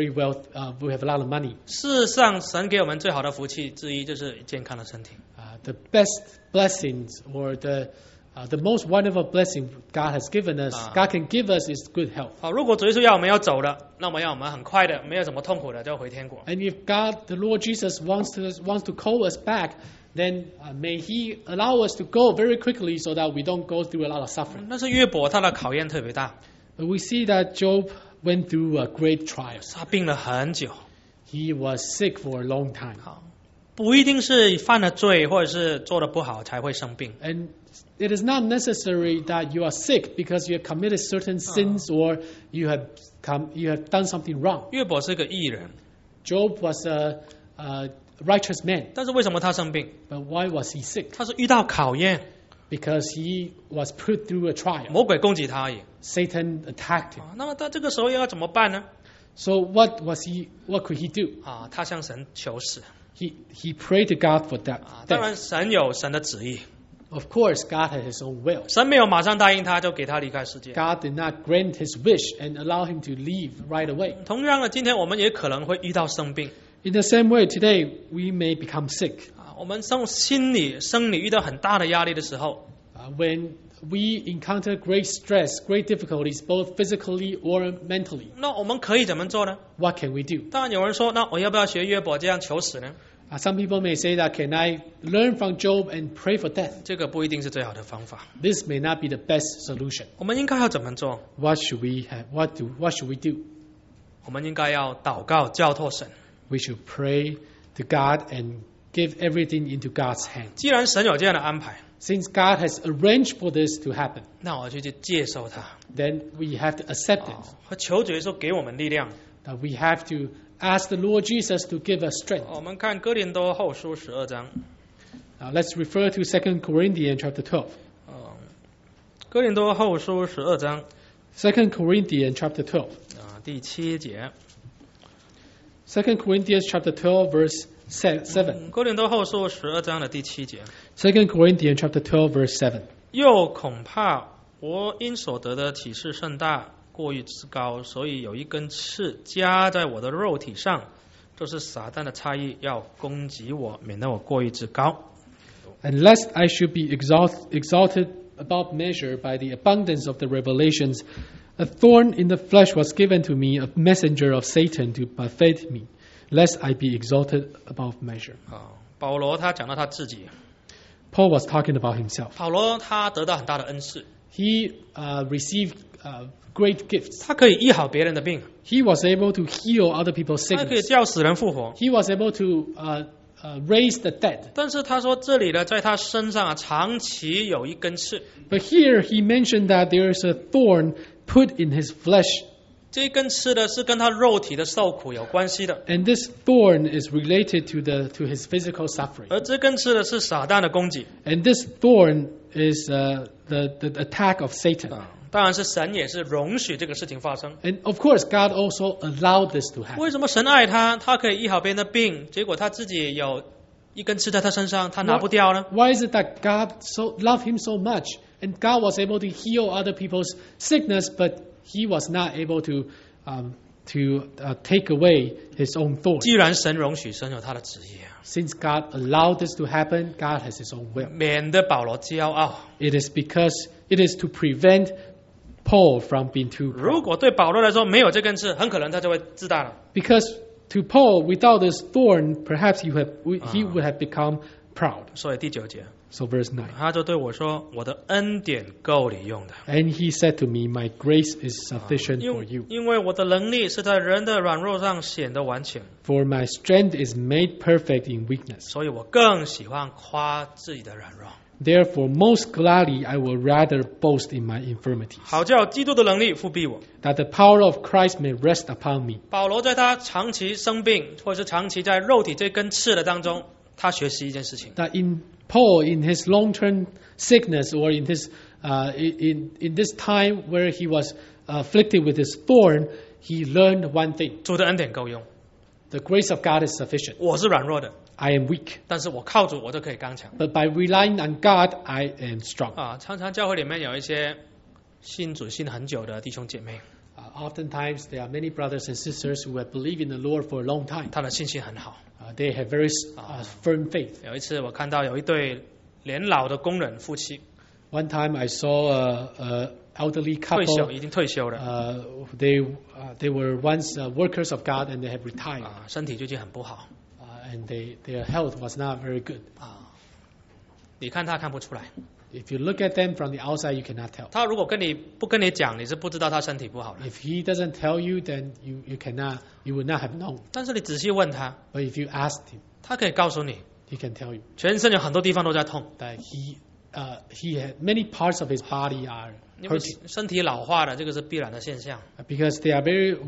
Speaker 2: we have a lot of money.
Speaker 1: 事实上，神给我们最好的福气之一就是健康的身体。
Speaker 2: The best blessings or the most wonderful blessing God has given us, God can give us is good health.
Speaker 1: 好，如果主耶稣要我们要走了，那么要我们很快的，没有什么痛苦的，就回天国。
Speaker 2: And if God, the Lord Jesus, wants to call us back, then may He allow us to go very quickly so that we don't go through a lot of suffering.
Speaker 1: 但是约伯他的考验特别大，
Speaker 2: But we see that Job went through a great trial.
Speaker 1: 他病了很久。
Speaker 2: He was sick for a long time.
Speaker 1: 好，不一定是犯了罪或者是做的不好才会生病。
Speaker 2: And it is not necessary that you are sick because you have committed certain sins or you have done something wrong.
Speaker 1: 约伯是个义人，
Speaker 2: Job was a righteous man,
Speaker 1: 但是为什么他生病？
Speaker 2: but why was he sick?
Speaker 1: 他是遇到考验，
Speaker 2: Because he was put through a trial.
Speaker 1: 魔鬼攻击他而已。
Speaker 2: Satan attacked him.
Speaker 1: 那么他这个时候要怎么办呢？
Speaker 2: So what could he do?
Speaker 1: 啊，他向神求死。
Speaker 2: He prayed to God for that.
Speaker 1: 当然，神有神的旨意，
Speaker 2: Of course, God had His own will.
Speaker 1: 神没有马上答应他，就给他离开世界。
Speaker 2: God did not grant his wish and allow him to leave right away.
Speaker 1: 同样的，今天我们也可能会遇到生病
Speaker 2: In the same way, today we may become sick.
Speaker 1: 啊。我们心理、生理遇到很大的压力的时候，
Speaker 2: When we encounter great stress, great difficulties, both physically or mentally,
Speaker 1: 那我们可以怎么做呢？
Speaker 2: what can we do?
Speaker 1: 当然有人说，那我要不要学约伯这样求死呢？
Speaker 2: Some people may say that, can I learn from Job and pray for death?
Speaker 1: 这个不一定是最好的方法。
Speaker 2: This may not be the best solution.
Speaker 1: 我们应该要怎么做？
Speaker 2: What should we have? What should we do?
Speaker 1: 我们应该要祷告，交托神。
Speaker 2: We should pray to God and give everything into God's hand.
Speaker 1: 既然神有这样的安排，
Speaker 2: Since God has arranged for this to happen,
Speaker 1: 那我就去接受它，
Speaker 2: then we have to accept it.
Speaker 1: 和求主耶稣给我们力量。
Speaker 2: That we have to ask the Lord Jesus to give us strength.
Speaker 1: 我们看哥林多后书12章，
Speaker 2: Now let's refer to 2 Corinthians chapter 12.
Speaker 1: 哥林多后书12章
Speaker 2: 2 Corinthians chapter 12.
Speaker 1: 第7节。
Speaker 2: 2 Corinthians chapter 12 verse 7.
Speaker 1: 哥林多后书12章的第7节。
Speaker 2: 2 Corinthians chapter 12 verse 7.
Speaker 1: 又恐怕我因所得的启示甚大，过于之高，所以有一根刺加在我的肉体上，这是撒旦的差役，要攻击我，免得我过于之高。
Speaker 2: And lest I should be exalted above measure by the abundance of the revelations, a thorn in the flesh was given to me, a messenger of Satan to buffet me, lest I be exalted above measure.
Speaker 1: 保罗他讲到他自己，
Speaker 2: Paul was talking about himself.
Speaker 1: 保罗他得到很大的恩赐，
Speaker 2: He received great gifts.
Speaker 1: 他可以医好别人的病，
Speaker 2: He was able to heal other people's
Speaker 1: 他可以
Speaker 2: sickness.
Speaker 1: 叫死人复活。
Speaker 2: He was able to raise the dead.
Speaker 1: 但是他说这里呢，在他身上长期有一根刺，
Speaker 2: But here he mentioned that there is a thorn put in his flesh,
Speaker 1: 这一根刺呢是跟他肉体的受苦有关系的，
Speaker 2: and this thorn is related to his physical suffering.
Speaker 1: 而这根刺呢是撒旦的攻击。
Speaker 2: And this thorn is the attack of Satan.
Speaker 1: 当然是神也是容许这个事情发生。
Speaker 2: And of course, God also allowed this to happen.
Speaker 1: 为什么神爱他，他可以医好别人的病，结果他自己有一根刺在他身上，他拿不掉呢？
Speaker 2: Why is it that God loved him so much, and God was able to heal other people's sickness, but he was not able to take away his own thorn?
Speaker 1: 既然神容许，神有他的旨意啊，
Speaker 2: Since God allowed this to happen, God has his own will.
Speaker 1: 免得保罗骄傲。
Speaker 2: It is because it is to prevent Paul from being too
Speaker 1: 如
Speaker 2: proud.
Speaker 1: 果对保罗来说没有这根刺，很可能他就会自大了。
Speaker 2: Because to Paul, without this thorn, perhaps he would have become proud.
Speaker 1: 所以第9节，
Speaker 2: So verse 9.
Speaker 1: 他就对我说：“我的恩典够你用的，
Speaker 2: And he said to me, My grace is sufficient for you.
Speaker 1: 因为我的能力是在人的软弱上显得完全，
Speaker 2: For my strength is made perfect in weakness.
Speaker 1: 所以我更喜欢夸自己的软弱，
Speaker 2: Therefore, most gladly I will rather boast in my infirmities,
Speaker 1: 好叫基督的能力复庇我。”
Speaker 2: that the power of Christ may rest upon me.
Speaker 1: 保罗在他长期生病，或者是长期在肉体这根刺的当中，他学习一件事情，
Speaker 2: That in Paul, in his long-term sickness, or in his in this time where he was afflicted with his thorn, he learned one thing:
Speaker 1: 主的恩典够用。
Speaker 2: the grace of God is sufficient.
Speaker 1: 我是软弱的，
Speaker 2: I am weak,
Speaker 1: 但是我靠主我就可以刚强
Speaker 2: but by relying on God, I am strong.
Speaker 1: 啊！常常教会里面有一些信主信很久的弟兄姐妹，
Speaker 2: Oftentimes, there are many brothers and sisters who have believed in the Lord for a long time.
Speaker 1: 他的信心很好。
Speaker 2: They have very firm faith.
Speaker 1: 有一次我看到有一对年老的工人夫妻，
Speaker 2: One time, I saw a elderly
Speaker 1: 退休
Speaker 2: couple.
Speaker 1: 已经退休了
Speaker 2: They were once workers of God, and they have retired.
Speaker 1: 啊，身体最近很不好
Speaker 2: And their health was not very good.
Speaker 1: 啊。你看他看不出来，
Speaker 2: If you look at them from the outside, you cannot tell.
Speaker 1: 他如果不跟你讲，你是不知道他身体不好的。
Speaker 2: If he doesn't tell you, then you would not have known.
Speaker 1: 但是你仔细问他，
Speaker 2: But if you asked him,
Speaker 1: 他可以告诉你，
Speaker 2: he can tell you
Speaker 1: 全身有很多地方都在痛，
Speaker 2: that he had many parts of his body are
Speaker 1: 因为
Speaker 2: hurting
Speaker 1: 身体老化的这个是必然的现象。
Speaker 2: because they are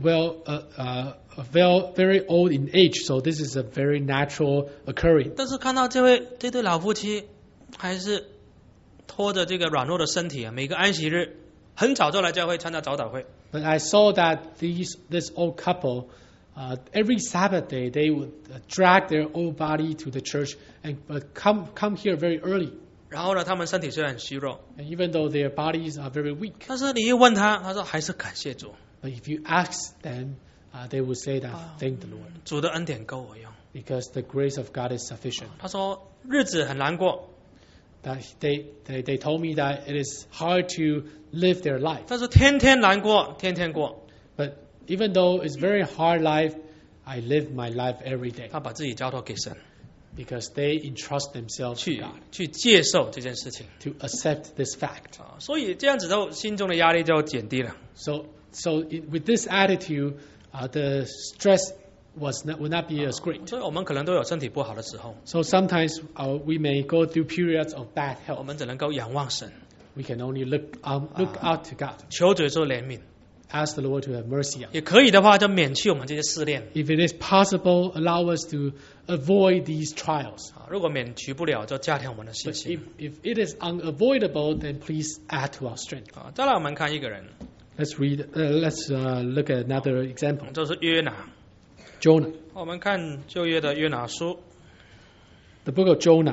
Speaker 2: very old in age. So this is a very natural occurring.
Speaker 1: 但是看到这对老夫妻，还是拖着这个软弱的身体啊，每个安息日很早就来教会参加早祷会。
Speaker 2: But I saw that this old couple, every Sabbath day, they would drag their old body to the church and come here very early.
Speaker 1: 然后呢，他们身体虽然很虚弱，
Speaker 2: And even though their bodies are very weak,
Speaker 1: 但是你一问他，他说还是感谢主，
Speaker 2: but if you ask them, they will say that thank the Lord
Speaker 1: 主的恩典够我用。
Speaker 2: because the grace of God is sufficient.
Speaker 1: 他说日子很难过，
Speaker 2: That they told me that it is hard to live their life,
Speaker 1: 但是天天难过，天天过。
Speaker 2: but even though it's very hard life, I live my life every day
Speaker 1: 他把自己交托给神，
Speaker 2: because they entrust themselves to
Speaker 1: 去
Speaker 2: God
Speaker 1: 去接受这件事情
Speaker 2: to accept this fact.
Speaker 1: 啊，所以这样子之后，心中的压力就减低了。
Speaker 2: So with this attitude, the stress would not be as great.
Speaker 1: 所以我们可能都有身体不好的时候，
Speaker 2: So sometimes we may go through periods of bad
Speaker 1: 我
Speaker 2: health.
Speaker 1: 们只能够仰望神，
Speaker 2: We can only look out to God,
Speaker 1: 求主做怜悯。
Speaker 2: ask the Lord to have mercy on us.
Speaker 1: 也可以的话，就免去我们这些试炼
Speaker 2: If it is possible, allow us to avoid these trials.
Speaker 1: 啊。如果免去不了，就加强我们的信
Speaker 2: But
Speaker 1: 心
Speaker 2: if it is unavoidable, then please add to our strength.
Speaker 1: 啊。再来，我们看一个人，
Speaker 2: Let's look at another example.
Speaker 1: 就是约拿。
Speaker 2: Jonah,
Speaker 1: 我们看旧约的约拿书，
Speaker 2: the book of Jonah,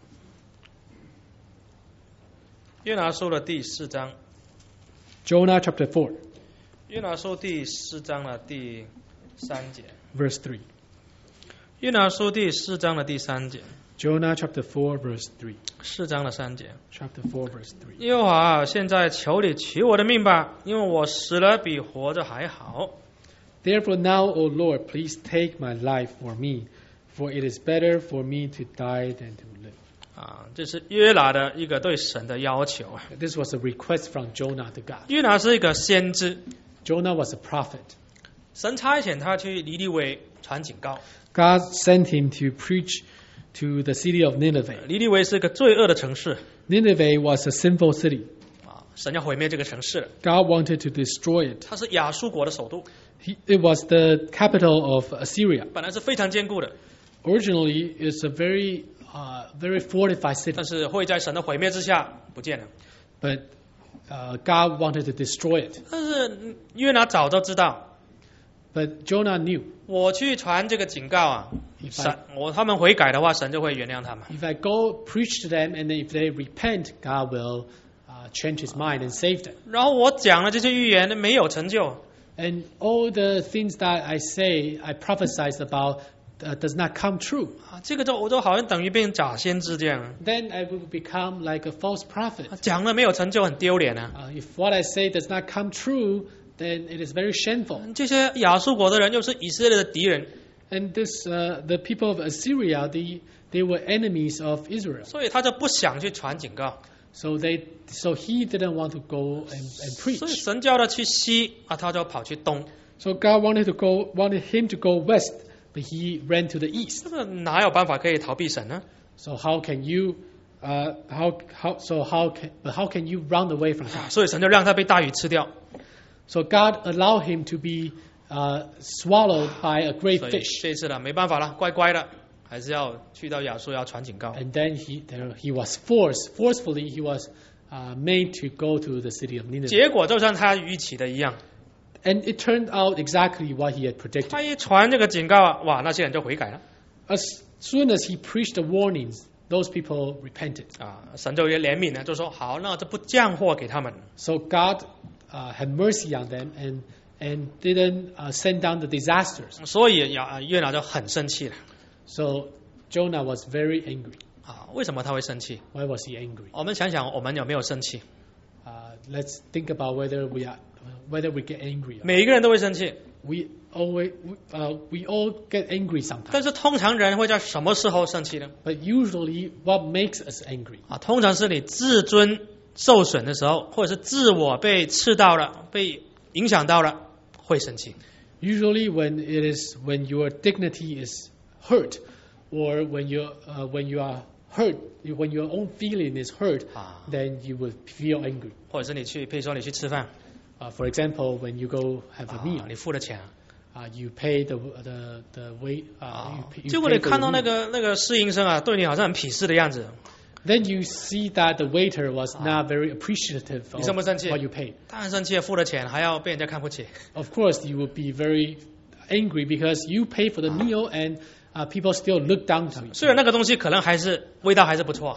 Speaker 1: 约拿书的第4章，
Speaker 2: Jonah chapter 4,
Speaker 1: 约拿书第4章的第3节，
Speaker 2: verse 3.
Speaker 1: 约拿书第4章的第3节，
Speaker 2: Jonah chapter 4, verse 3.
Speaker 1: 4章的3节。
Speaker 2: Chapter 4, verse 3.
Speaker 1: 耶和华，现在求你取我的命吧，因为我死了比活着还好。
Speaker 2: Therefore now, O Lord, please take my life for me, for it is better for me to die than to live.
Speaker 1: 这是约拿的一个对神的要求。
Speaker 2: This was a request from Jonah to God.
Speaker 1: 约拿是一个先知，
Speaker 2: Jonah was a prophet.
Speaker 1: 神差遣他去尼尼微传警告。
Speaker 2: God sent him to preach to the city of Nineveh.
Speaker 1: 尼尼微是一个罪恶的城市，
Speaker 2: Nineveh was a sinful city.
Speaker 1: 神要毁灭这个城市了。
Speaker 2: God wanted to destroy it.
Speaker 1: 它是亚述国的首都，
Speaker 2: It was the capital of Assyria.
Speaker 1: 本来是非常坚固的，
Speaker 2: Originally, it's a very fortified city,
Speaker 1: 但是会在神的毁灭之下不见了。
Speaker 2: but God wanted to destroy it.
Speaker 1: 但是约拿早就知道，
Speaker 2: But Jonah knew,
Speaker 1: 我去传这个警告啊，
Speaker 2: if
Speaker 1: 神他们悔改的话，神就会原谅他们。
Speaker 2: I go preach to them and if they repent, God will change his mind and save them.
Speaker 1: 然后我讲了这些预言没有成就，
Speaker 2: And all the things that I say, I prophesied about, does not come true.
Speaker 1: 这个我都好像等于变假先知这样，
Speaker 2: Then I will become like a false prophet.
Speaker 1: 讲了没有成就很丢脸啊。
Speaker 2: If what I say does not come true, then it is very shameful.
Speaker 1: 这些亚述国的人又是以色列的敌人，
Speaker 2: And the people of Assyria, they were enemies of Israel.
Speaker 1: 所以他就不想去传警告。
Speaker 2: So he didn't want to go and
Speaker 1: 所以
Speaker 2: preach.
Speaker 1: 神叫他去西啊，他就跑去东，
Speaker 2: So God wanted him to go west, but he ran to the east.
Speaker 1: 这个哪有办法可以逃避神呢？
Speaker 2: So how can you run away from God?
Speaker 1: 所以神就让他被大鱼吃掉。
Speaker 2: So God allowed him to be swallowed by a great
Speaker 1: 所以
Speaker 2: fish.
Speaker 1: 这次了没办法了，乖乖的，还是要去到亚述要传警告。
Speaker 2: And then he was forcefully he was made to go to the city of Nineveh.
Speaker 1: 结果就像他预期的一样，
Speaker 2: And it turned out exactly what he had predicted.
Speaker 1: 他一传这个警告啊，哇，那些人就悔改了
Speaker 2: As soon as he preached the warnings, those people repented.
Speaker 1: 啊，神就也怜悯了，就说好，那就不降祸给他们。
Speaker 2: So God had mercy on them and didn't send down the disasters.
Speaker 1: 所以约拿就很生气了
Speaker 2: So Jonah was very angry.
Speaker 1: 啊，为什么他会生气？
Speaker 2: Why was he angry?
Speaker 1: 我们想想，我们有没有生气？
Speaker 2: Let's think about whether we get angry.
Speaker 1: 每一个人都会生气，
Speaker 2: We all get angry sometimes.
Speaker 1: 但是通常人会在什么时候生气呢？
Speaker 2: But usually, what makes us angry?
Speaker 1: 啊，通常是你自尊受损的时候，或者是自我被刺到了、被影响到了，会生气。
Speaker 2: Usually, when your dignity is hurt, or when you are hurt, when your own feeling is hurt, then you will feel angry.
Speaker 1: 或者是譬如说你去吃饭，
Speaker 2: For example, when you go have a meal,
Speaker 1: 你付了钱，
Speaker 2: you pay the way. You
Speaker 1: 结果
Speaker 2: pay
Speaker 1: 你
Speaker 2: for
Speaker 1: 看到
Speaker 2: the
Speaker 1: 那
Speaker 2: meal.
Speaker 1: 个侍应生啊，对你好像很鄙视的样子，
Speaker 2: Then you see that the waiter was not very appreciative
Speaker 1: 你生不生气？
Speaker 2: of what you paid.
Speaker 1: 当然生气了，付了钱还要被人家看不起。
Speaker 2: Of course, you will be very angry because you pay for the meal and people still look down to you.
Speaker 1: 虽然那个东西可能味道还是不错，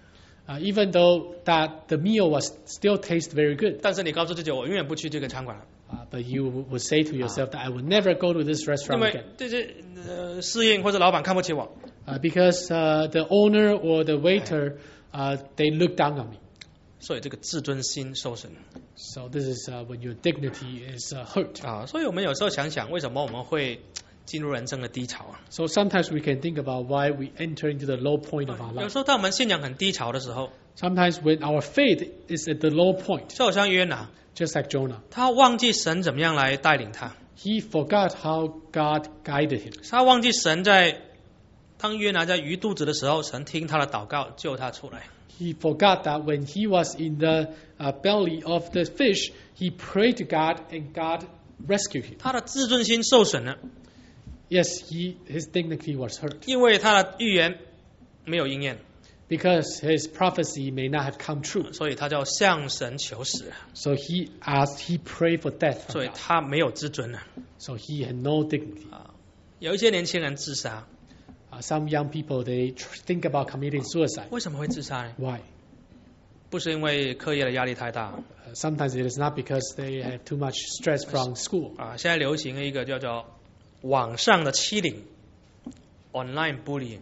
Speaker 2: Even though that the meal was still taste very good,
Speaker 1: 但是你告诉自己，我永远不去这个餐馆了，
Speaker 2: but you would say to yourself that I will never go to this
Speaker 1: 因
Speaker 2: restaurant
Speaker 1: 为
Speaker 2: again
Speaker 1: 这些侍应或者老板看不起我。
Speaker 2: because the owner or the waiter they look down on me.
Speaker 1: 所以这个自尊心受损
Speaker 2: So this is when your dignity is hurt.
Speaker 1: 啊。所以我们有时候想想，为什么我们会进入人生的低潮啊？
Speaker 2: So sometimes we can think about why we enter into the low point of our
Speaker 1: 有
Speaker 2: life.
Speaker 1: 时候当我们信仰很低潮的时候，
Speaker 2: Sometimes when our faith is at the low point,
Speaker 1: 就好像约拿，
Speaker 2: just like Jonah,
Speaker 1: 他忘记神怎么样来带领他，
Speaker 2: he forgot how God guided him.
Speaker 1: 他忘记神当约拿在鱼肚子的时候，神听他的祷告，救他出来。
Speaker 2: He forgot that when he was in the belly of the fish, he prayed to God and God rescued him.
Speaker 1: 他的自尊心受损了，
Speaker 2: Yes, his dignity was hurt
Speaker 1: 因为他的预言没有应验，
Speaker 2: because his prophecy may not have come true.
Speaker 1: 所以他就向神求死，
Speaker 2: So he prayed for death
Speaker 1: 所
Speaker 2: from
Speaker 1: 以
Speaker 2: God.
Speaker 1: 他没有自尊了。
Speaker 2: So he had no dignity.
Speaker 1: 有一些年轻人自杀，
Speaker 2: Some young people, they think about committing suicide.
Speaker 1: 为什么会自杀呢？
Speaker 2: Why?
Speaker 1: 不是因为课业的压力太大
Speaker 2: Sometimes it is not because they have too much stress from school.
Speaker 1: 啊，现在流行一个叫做网上的欺凌 （online bullying）。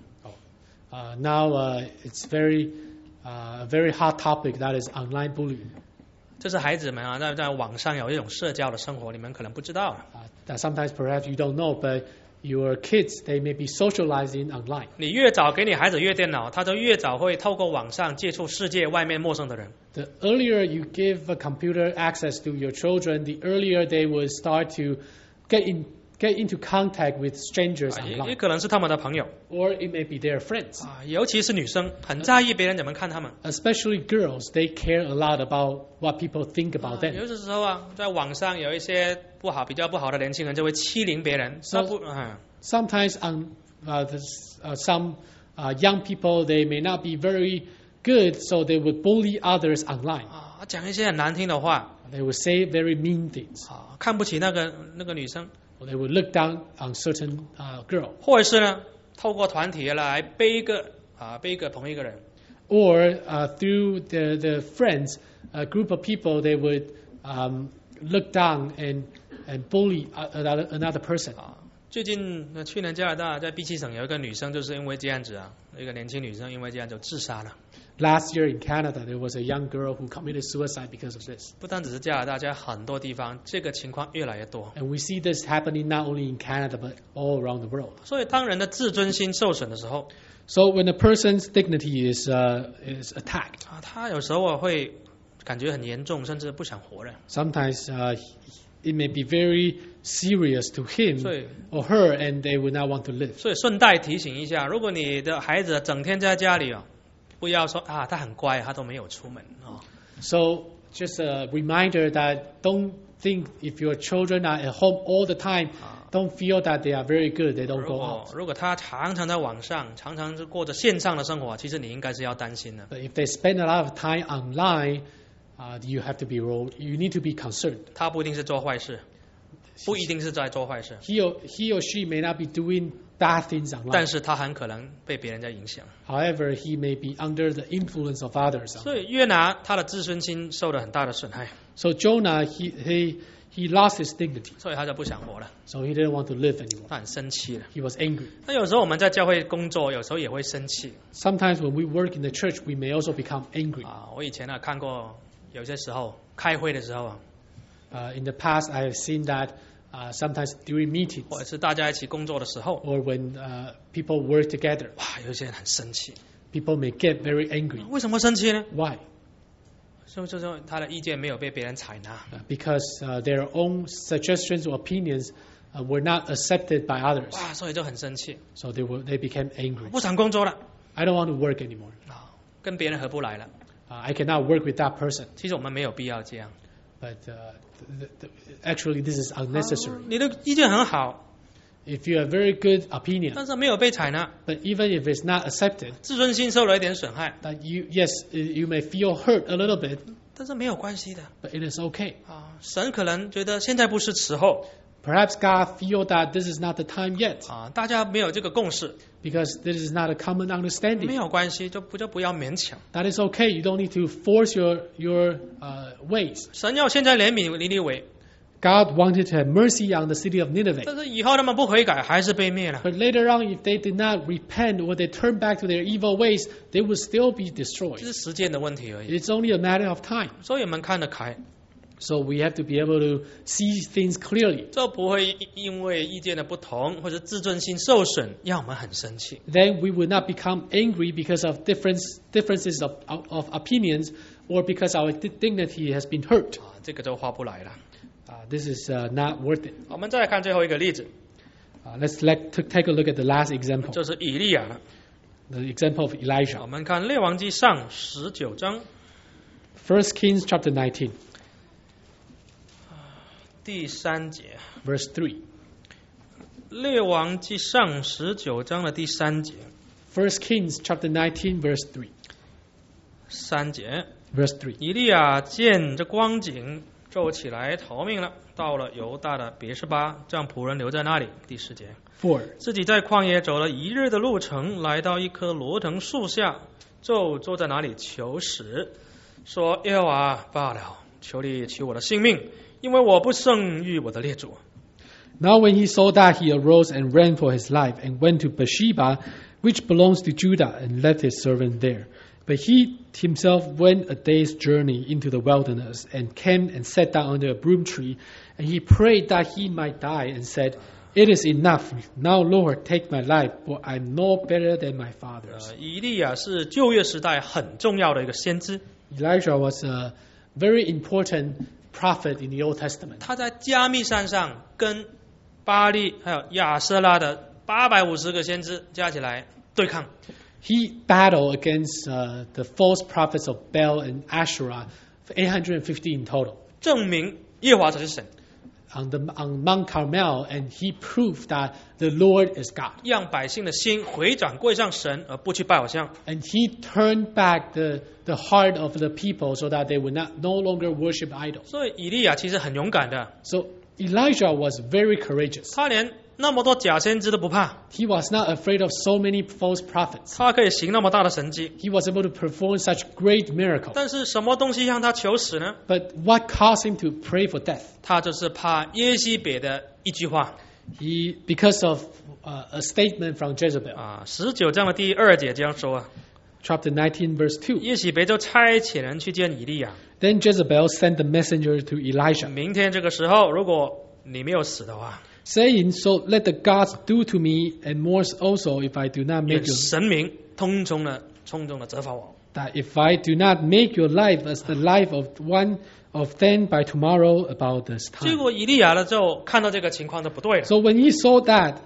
Speaker 2: Now it's a very hot topic that is online bullying.
Speaker 1: 这是孩子们啊，在网上有一种社交的生活，你们可能不知道啊。
Speaker 2: That sometimes perhaps you don't know, but your kids, they may be socializing online.
Speaker 1: 你越早给你孩子越电脑，他就越早会透过网上接触世界外面陌生的人。
Speaker 2: The earlier you give a computer access to your children, the earlier they will start to get into contact with strangers
Speaker 1: 也
Speaker 2: online.
Speaker 1: 可能是他们的朋友
Speaker 2: Or it may be their friends.
Speaker 1: 啊，尤其是女生，很在意别人怎么看他们。
Speaker 2: Especially girls, they care a lot about what people think about them.
Speaker 1: 有的时候啊，在网上有一些比较不好的年轻人就会欺凌别人。
Speaker 2: Sometimes some young people, they may not be very good, so they would bully others online.
Speaker 1: 啊，讲一些很难听的话
Speaker 2: They would say very mean things.
Speaker 1: 啊，看不起那个女生，
Speaker 2: Or they would look down on certain girl.
Speaker 1: 或者是呢，透过团体来背一个同一个人。
Speaker 2: Or through the friends, a group of people, they would look down and bully another person.
Speaker 1: 啊，最近去年加拿大在 BC 省有一个女生就是因为这样子啊，一个年轻女生因为这样就自杀了。
Speaker 2: Last year in Canada, there was a young girl who committed suicide because of this.
Speaker 1: 不单只是加拿大，在很多地方这个情况越来越多。
Speaker 2: And we see this happening not only in Canada, but all around the world.
Speaker 1: 所以当人的自尊心受损的时候，
Speaker 2: So when a person's dignity is attacked,
Speaker 1: 啊，他有时候会感觉很严重，甚至不想活了。
Speaker 2: sometimes it may be very serious to him
Speaker 1: 所以
Speaker 2: or her, and they would not want to live.
Speaker 1: 所以顺带提醒一下，如果你的孩子整天在家里啊，不要说啊，他很乖，他都没有出门啊。
Speaker 2: So just a reminder that don't think if your children are at home all the time, don't feel that they are very good, they don't go out.
Speaker 1: 如果他常常在网上，常常是过着线上的生活，其实你应该是要担心的。
Speaker 2: But if they spend a lot of time online, you need to be concerned.
Speaker 1: 他不一定是做坏事，不一定是在做坏事，
Speaker 2: He or she may not be doing bad things online.
Speaker 1: 但是他很可能被别人在影响。
Speaker 2: However, he may be under the influence of others.
Speaker 1: 所以约拿他的自尊心受了很大的损害，
Speaker 2: So Jonah, he lost his dignity.
Speaker 1: 所以他就不想活了，
Speaker 2: So he didn't want to live anymore.
Speaker 1: 他很生气了。
Speaker 2: He was angry.
Speaker 1: 那有时候我们在教会工作，有时候也会生气
Speaker 2: Sometimes when we work in the church, we may also become angry.
Speaker 1: 啊。我以前啊看过，有些时候开会的时候啊，
Speaker 2: In the past, I have seen that sometimes during meetings
Speaker 1: 或者是大家一起工作的时候，
Speaker 2: or when people work together,
Speaker 1: 哇，有些人很生气。
Speaker 2: people may get very angry.
Speaker 1: 为什么生气呢？
Speaker 2: Why?
Speaker 1: 就是说他的意见没有被别人采纳，
Speaker 2: Because their own suggestions or opinions were not accepted by others.
Speaker 1: 哇，所以就很生气，
Speaker 2: So they became angry.
Speaker 1: 不想工作了
Speaker 2: I don't want to work anymore.
Speaker 1: 啊，跟别人合不来了。
Speaker 2: I cannot work with that person.
Speaker 1: 其实我们没有必要这样。
Speaker 2: But actually, this is unnecessary.
Speaker 1: 你的意见很好，
Speaker 2: If you have very good opinion,
Speaker 1: 但是没有被采纳，
Speaker 2: but even if it's not accepted,
Speaker 1: 自尊心受了一点损害，
Speaker 2: that you may feel hurt a little bit,
Speaker 1: 但是没有关系的
Speaker 2: but it is okay.
Speaker 1: 啊。神可能觉得现在不是时候
Speaker 2: Perhaps God feel that this is not the time yet,
Speaker 1: 啊，大家没有这个共识，
Speaker 2: because this is not a common
Speaker 1: 没
Speaker 2: understanding.
Speaker 1: 有关系，就不要勉强。
Speaker 2: That is okay. You don't need to force your ways.
Speaker 1: 神要现在怜悯尼尼微，
Speaker 2: God wanted to have mercy on the city of Nineveh.
Speaker 1: 但是以后他们不悔改，还是被灭了。
Speaker 2: But later on, if they did not repent or they turn back to their evil ways, they would still be
Speaker 1: 这
Speaker 2: destroyed.
Speaker 1: 是时间的问题而已。
Speaker 2: It's only a matter of time.
Speaker 1: 所以我们看得开，
Speaker 2: So we have to be able to see things clearly.
Speaker 1: 这不会因为意见的不同或者自尊心受损，让我们很生气。
Speaker 2: Then we would not become angry because of differences of opinions or because our dignity has been hurt.
Speaker 1: 啊，这个就划不来了。
Speaker 2: This is not worth it.
Speaker 1: 我们再来看最后一个例子，
Speaker 2: Let's take a look at the last example,
Speaker 1: 就是以利亚了。
Speaker 2: the example of
Speaker 1: 我
Speaker 2: Elijah.
Speaker 1: 们看列王记上19章
Speaker 2: 1 Kings chapter 19,
Speaker 1: 第3节。
Speaker 2: verse 3.
Speaker 1: 列王记上19章的第3节
Speaker 2: 1 Kings chapter 19, verse 3.
Speaker 1: ，3节。
Speaker 2: Verse 3.
Speaker 1: 以利亚见这光景，就起来逃命了，到了犹大的别是巴，让仆人留在那里。第4节，
Speaker 2: 4.
Speaker 1: 自己在旷野走了1日的路程，来到一棵罗藤树下，就坐在那里求死，说：耶和华罢了，求你取我的性命，因为我不胜于我的列祖。
Speaker 2: Now when he saw that, he arose and ran for his life and went to Bathsheba, which belongs to Judah, and left his servant there. But he himself went a day's journey into the wilderness, and came and sat down under a broom tree, and he prayed that he might die, and said, It is enough. Now, Lord, take my life, for I am no better than my fathers.
Speaker 1: 以利亚是旧约时代很重要的一个先知，
Speaker 2: Elijah was a very important prophet in the Old Testament.
Speaker 1: 他在加密山上跟巴利还有亚瑟拉的850个先知加起来对抗。
Speaker 2: He battled against the false prophets of Baal and Asherah, 850 in total,
Speaker 1: 证明耶和华才是神，
Speaker 2: on Mount Carmel, and he proved that the Lord is God.
Speaker 1: 让百姓的心回转归向神，而不去拜偶像。
Speaker 2: And he turned back the heart of the people so that they would no longer worship idols.
Speaker 1: 所以以利亚其实很勇敢的，
Speaker 2: So Elijah was very courageous.
Speaker 1: 他连那么多假先知都不怕，
Speaker 2: He was not afraid of so many false prophets.
Speaker 1: 他可以行那么大的神迹。
Speaker 2: He was able to perform such great miracles.
Speaker 1: 但是什么东西让他求死呢？
Speaker 2: But what caused him to pray for death?
Speaker 1: 他就是怕耶西别的一句话
Speaker 2: Because of a statement from Jezebel.
Speaker 1: 啊，19章的第2节这样说啊，
Speaker 2: Chapter 19, verse 2.
Speaker 1: 耶洗别就差遣人去见以利亚，
Speaker 2: Then Jezebel sent the messenger to Elijah,
Speaker 1: 明天这个时候，如果你没有死的话，
Speaker 2: saying, So let the gods do to me, and more also if I do not
Speaker 1: 愿
Speaker 2: make your
Speaker 1: 神明通中的责罚我。
Speaker 2: that if I do not make your life as the life of one of them by tomorrow about this
Speaker 1: 结
Speaker 2: time.
Speaker 1: 果以利亚呢就看到这个情况就不对了，
Speaker 2: So when he saw that,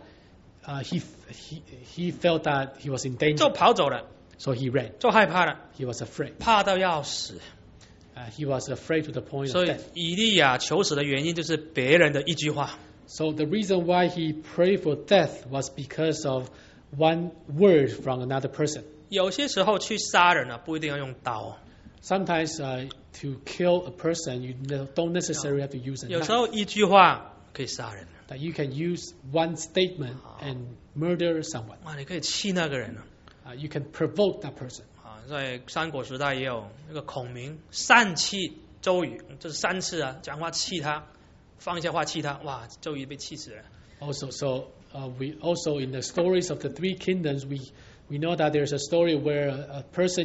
Speaker 2: he felt that he was in
Speaker 1: 就
Speaker 2: danger.
Speaker 1: 跑走了，
Speaker 2: So he ran.
Speaker 1: 就害怕了，
Speaker 2: He was afraid.
Speaker 1: 怕到要死。
Speaker 2: He was afraid to the point
Speaker 1: 所
Speaker 2: of
Speaker 1: 以
Speaker 2: death.
Speaker 1: 以利亚求死的原因就是别人的一句话。
Speaker 2: So the reason why he prayed for death was because of one word from another person.
Speaker 1: 有些时候去杀人啊，不一定要用刀，
Speaker 2: Sometimes to kill a person, you don't necessarily have to use a
Speaker 1: 有时
Speaker 2: knife.
Speaker 1: 候一句话可以杀人
Speaker 2: That you can use one statement and murder someone.
Speaker 1: 啊，你可以气那个人啊。
Speaker 2: You can provoke that person.
Speaker 1: 啊，在三国时代也有那个孔明擅气周瑜，这是3次啊，讲话气他，放一下话气他，哇，周瑜被气死了。
Speaker 2: Also, we also in the stories of the three kingdoms, we know that there's a story where a person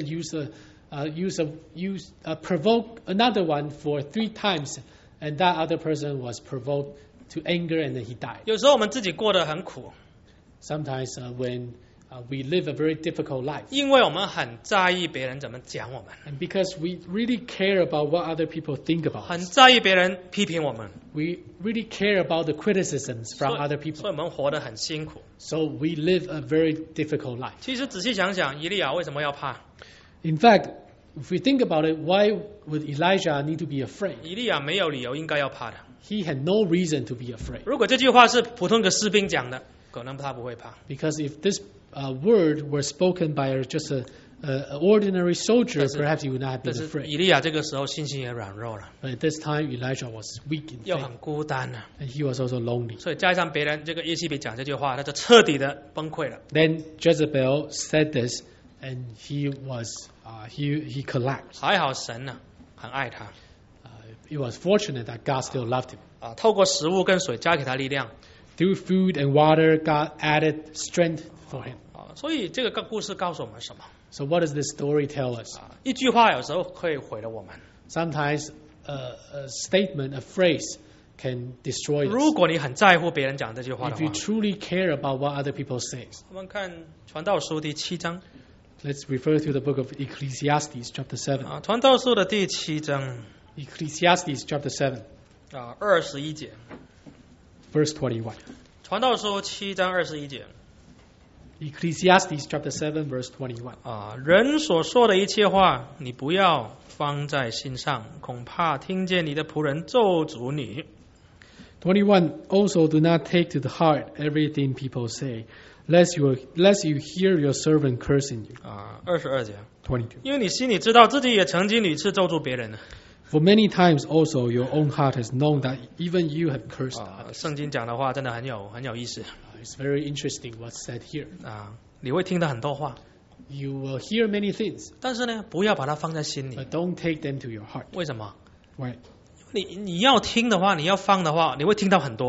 Speaker 2: provoke another one for 3 times, and that other person was provoked to anger, and then he died.
Speaker 1: 有时候我们自己过得很苦，
Speaker 2: Sometimes when we live a very difficult life,
Speaker 1: 因为我们很在意别人怎么讲我们，
Speaker 2: and because we really care about what other people think about
Speaker 1: 很
Speaker 2: us,
Speaker 1: 在意别人批评我们，
Speaker 2: we really care about the criticisms from other
Speaker 1: 所
Speaker 2: people.
Speaker 1: 以我们活得很辛苦。
Speaker 2: So we live a very difficult life.
Speaker 1: 其实仔细想想，以利亚为什么要怕？
Speaker 2: In fact, if we think about it, why would Elijah need to be afraid?
Speaker 1: 以利亚没有理由应该要怕的。
Speaker 2: He had no reason to be afraid.
Speaker 1: 如果这句话是普通的士兵讲的，可能他不会怕。
Speaker 2: Because if this word were spoken by just an ordinary soldier, perhaps he would not have
Speaker 1: 但
Speaker 2: been
Speaker 1: 是
Speaker 2: afraid.
Speaker 1: 以利亚这个时候信心也软弱了，
Speaker 2: But at this time, Elijah was weak in
Speaker 1: 又
Speaker 2: faith,
Speaker 1: 很孤单了，
Speaker 2: and he was also lonely.
Speaker 1: 所以加上别人这个耶西别讲这句话，他就彻底的崩溃了。
Speaker 2: Then Jezebel said this, and he collapsed.
Speaker 1: 还好神呢、很爱他
Speaker 2: It was fortunate that God still loved him.
Speaker 1: 啊，透过食物跟水加给他力量
Speaker 2: Through food and water, God added strength for him.
Speaker 1: 啊，所以这个故事告诉我们什么
Speaker 2: So what does this story tell us?
Speaker 1: 啊？一句话有时候可以毁了我们。
Speaker 2: Sometimes a statement, a phrase can destroy
Speaker 1: 如
Speaker 2: us.
Speaker 1: 果你很在乎别人讲这句话的
Speaker 2: If you
Speaker 1: 话，
Speaker 2: truly care about what other people say.
Speaker 1: 我们看传道书第7章
Speaker 2: Let's refer to the book of Ecclesiastes, chapter 7.
Speaker 1: 啊，传道书的第7章
Speaker 2: Ecclesiastes, chapter 7,
Speaker 1: 啊21节，
Speaker 2: verse 21.
Speaker 1: 传道书7章21节
Speaker 2: Ecclesiastes, chapter 7, verse 21.
Speaker 1: 啊，人所说的一切话，你不要放在心上，恐怕听见你的仆人咒诅你。
Speaker 2: 21. Also do not take to the heart everything people say, lest you hear your servant cursing you.
Speaker 1: 啊，22节，
Speaker 2: 22.
Speaker 1: 因为你心里知道自己也曾经屡次咒诅别人呢。
Speaker 2: For many times also your own heart has known that even you have cursed
Speaker 1: 啊，
Speaker 2: others.
Speaker 1: 圣经讲的话真的很有意思
Speaker 2: It's very interesting what's said here.
Speaker 1: 啊，你会听到很多话，
Speaker 2: You will hear many things,
Speaker 1: 但是呢，不要把它放在心里。
Speaker 2: but don't take them to your heart.
Speaker 1: 为什么？
Speaker 2: Why?
Speaker 1: 你要听的话，你要放的话，你会听到很多啊。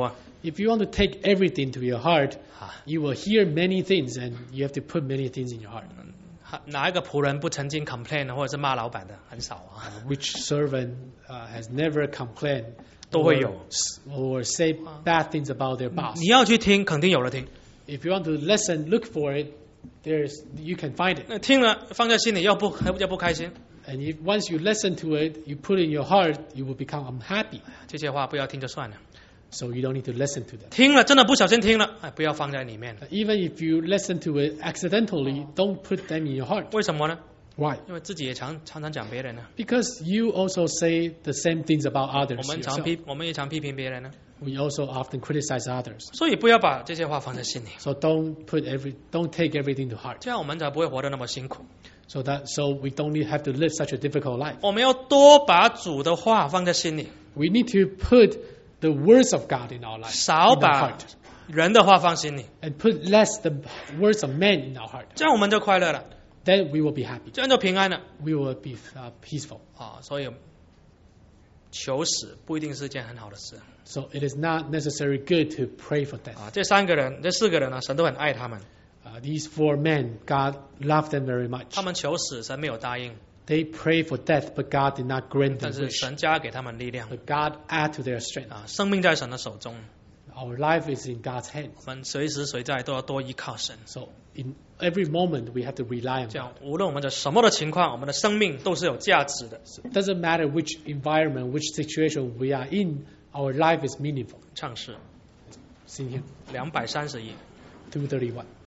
Speaker 2: If you want to take everything to your heart,
Speaker 1: 啊，
Speaker 2: you will hear many things and you have to put many things in your heart.
Speaker 1: 哪一个仆人不曾经 complain 或者是骂老板的？很少啊，
Speaker 2: Which servant has never complained
Speaker 1: 都会有。
Speaker 2: or say bad things about their boss?
Speaker 1: 你要去听，肯定有的听。
Speaker 2: If you want to listen, look for it. You can find it.
Speaker 1: 那听了放在心里，要不开心。
Speaker 2: And once you listen to it, you put it in your heart, you will become unhappy.
Speaker 1: 这些话不要听就算了，
Speaker 2: So you don't need to listen to them.
Speaker 1: 听了真的不小心听了，哎，不要放在里面。
Speaker 2: Even if you listen to it accidentally, don't put them in your heart.
Speaker 1: 为什么呢？
Speaker 2: Why?
Speaker 1: 因为自己也常常讲别人呢，
Speaker 2: Because you also say the same things about
Speaker 1: 我
Speaker 2: others
Speaker 1: 们
Speaker 2: yourself.
Speaker 1: 我们也常批评别人呢，
Speaker 2: We also often criticize others.
Speaker 1: 所以不要把这些话放在心里，
Speaker 2: So don't take everything to heart.
Speaker 1: 这样我们才不会活得那么辛苦。
Speaker 2: So we don't have to live such a difficult life.
Speaker 1: 我们要多把主的话放在心里，
Speaker 2: We need to put the words of God in our life,
Speaker 1: 少
Speaker 2: in our
Speaker 1: 把
Speaker 2: heart,
Speaker 1: 人的话放心里，
Speaker 2: and put less the words of men in our heart.
Speaker 1: 这样我们就快乐了，
Speaker 2: Then we will be happy.
Speaker 1: 这样就平安了
Speaker 2: We will be peaceful.
Speaker 1: 啊。所以求死不一定是件很好的事
Speaker 2: So it is not necessarily good to pray for death.
Speaker 1: 啊。这四个人呢，神都很爱他们，
Speaker 2: These 4 men, God loved them very much.
Speaker 1: 他们求死，神没有答应，
Speaker 2: They prayed for death, but God did not grant
Speaker 1: 但
Speaker 2: their
Speaker 1: 是
Speaker 2: wish.
Speaker 1: 神加给他们力量
Speaker 2: But God add to their strength.
Speaker 1: 啊。生命在神的手中，
Speaker 2: Our life is in God's hands.
Speaker 1: 我们随时随在都要多依靠神。
Speaker 2: So in every moment we have to rely on
Speaker 1: 这
Speaker 2: God.
Speaker 1: 样，无论我们在什么的情况，我们的生命都是有价值的。
Speaker 2: It doesn't matter which environment, which situation we are in, our life is meaningful.
Speaker 1: 唱诗
Speaker 2: Sing here,
Speaker 1: 231。
Speaker 2: 231.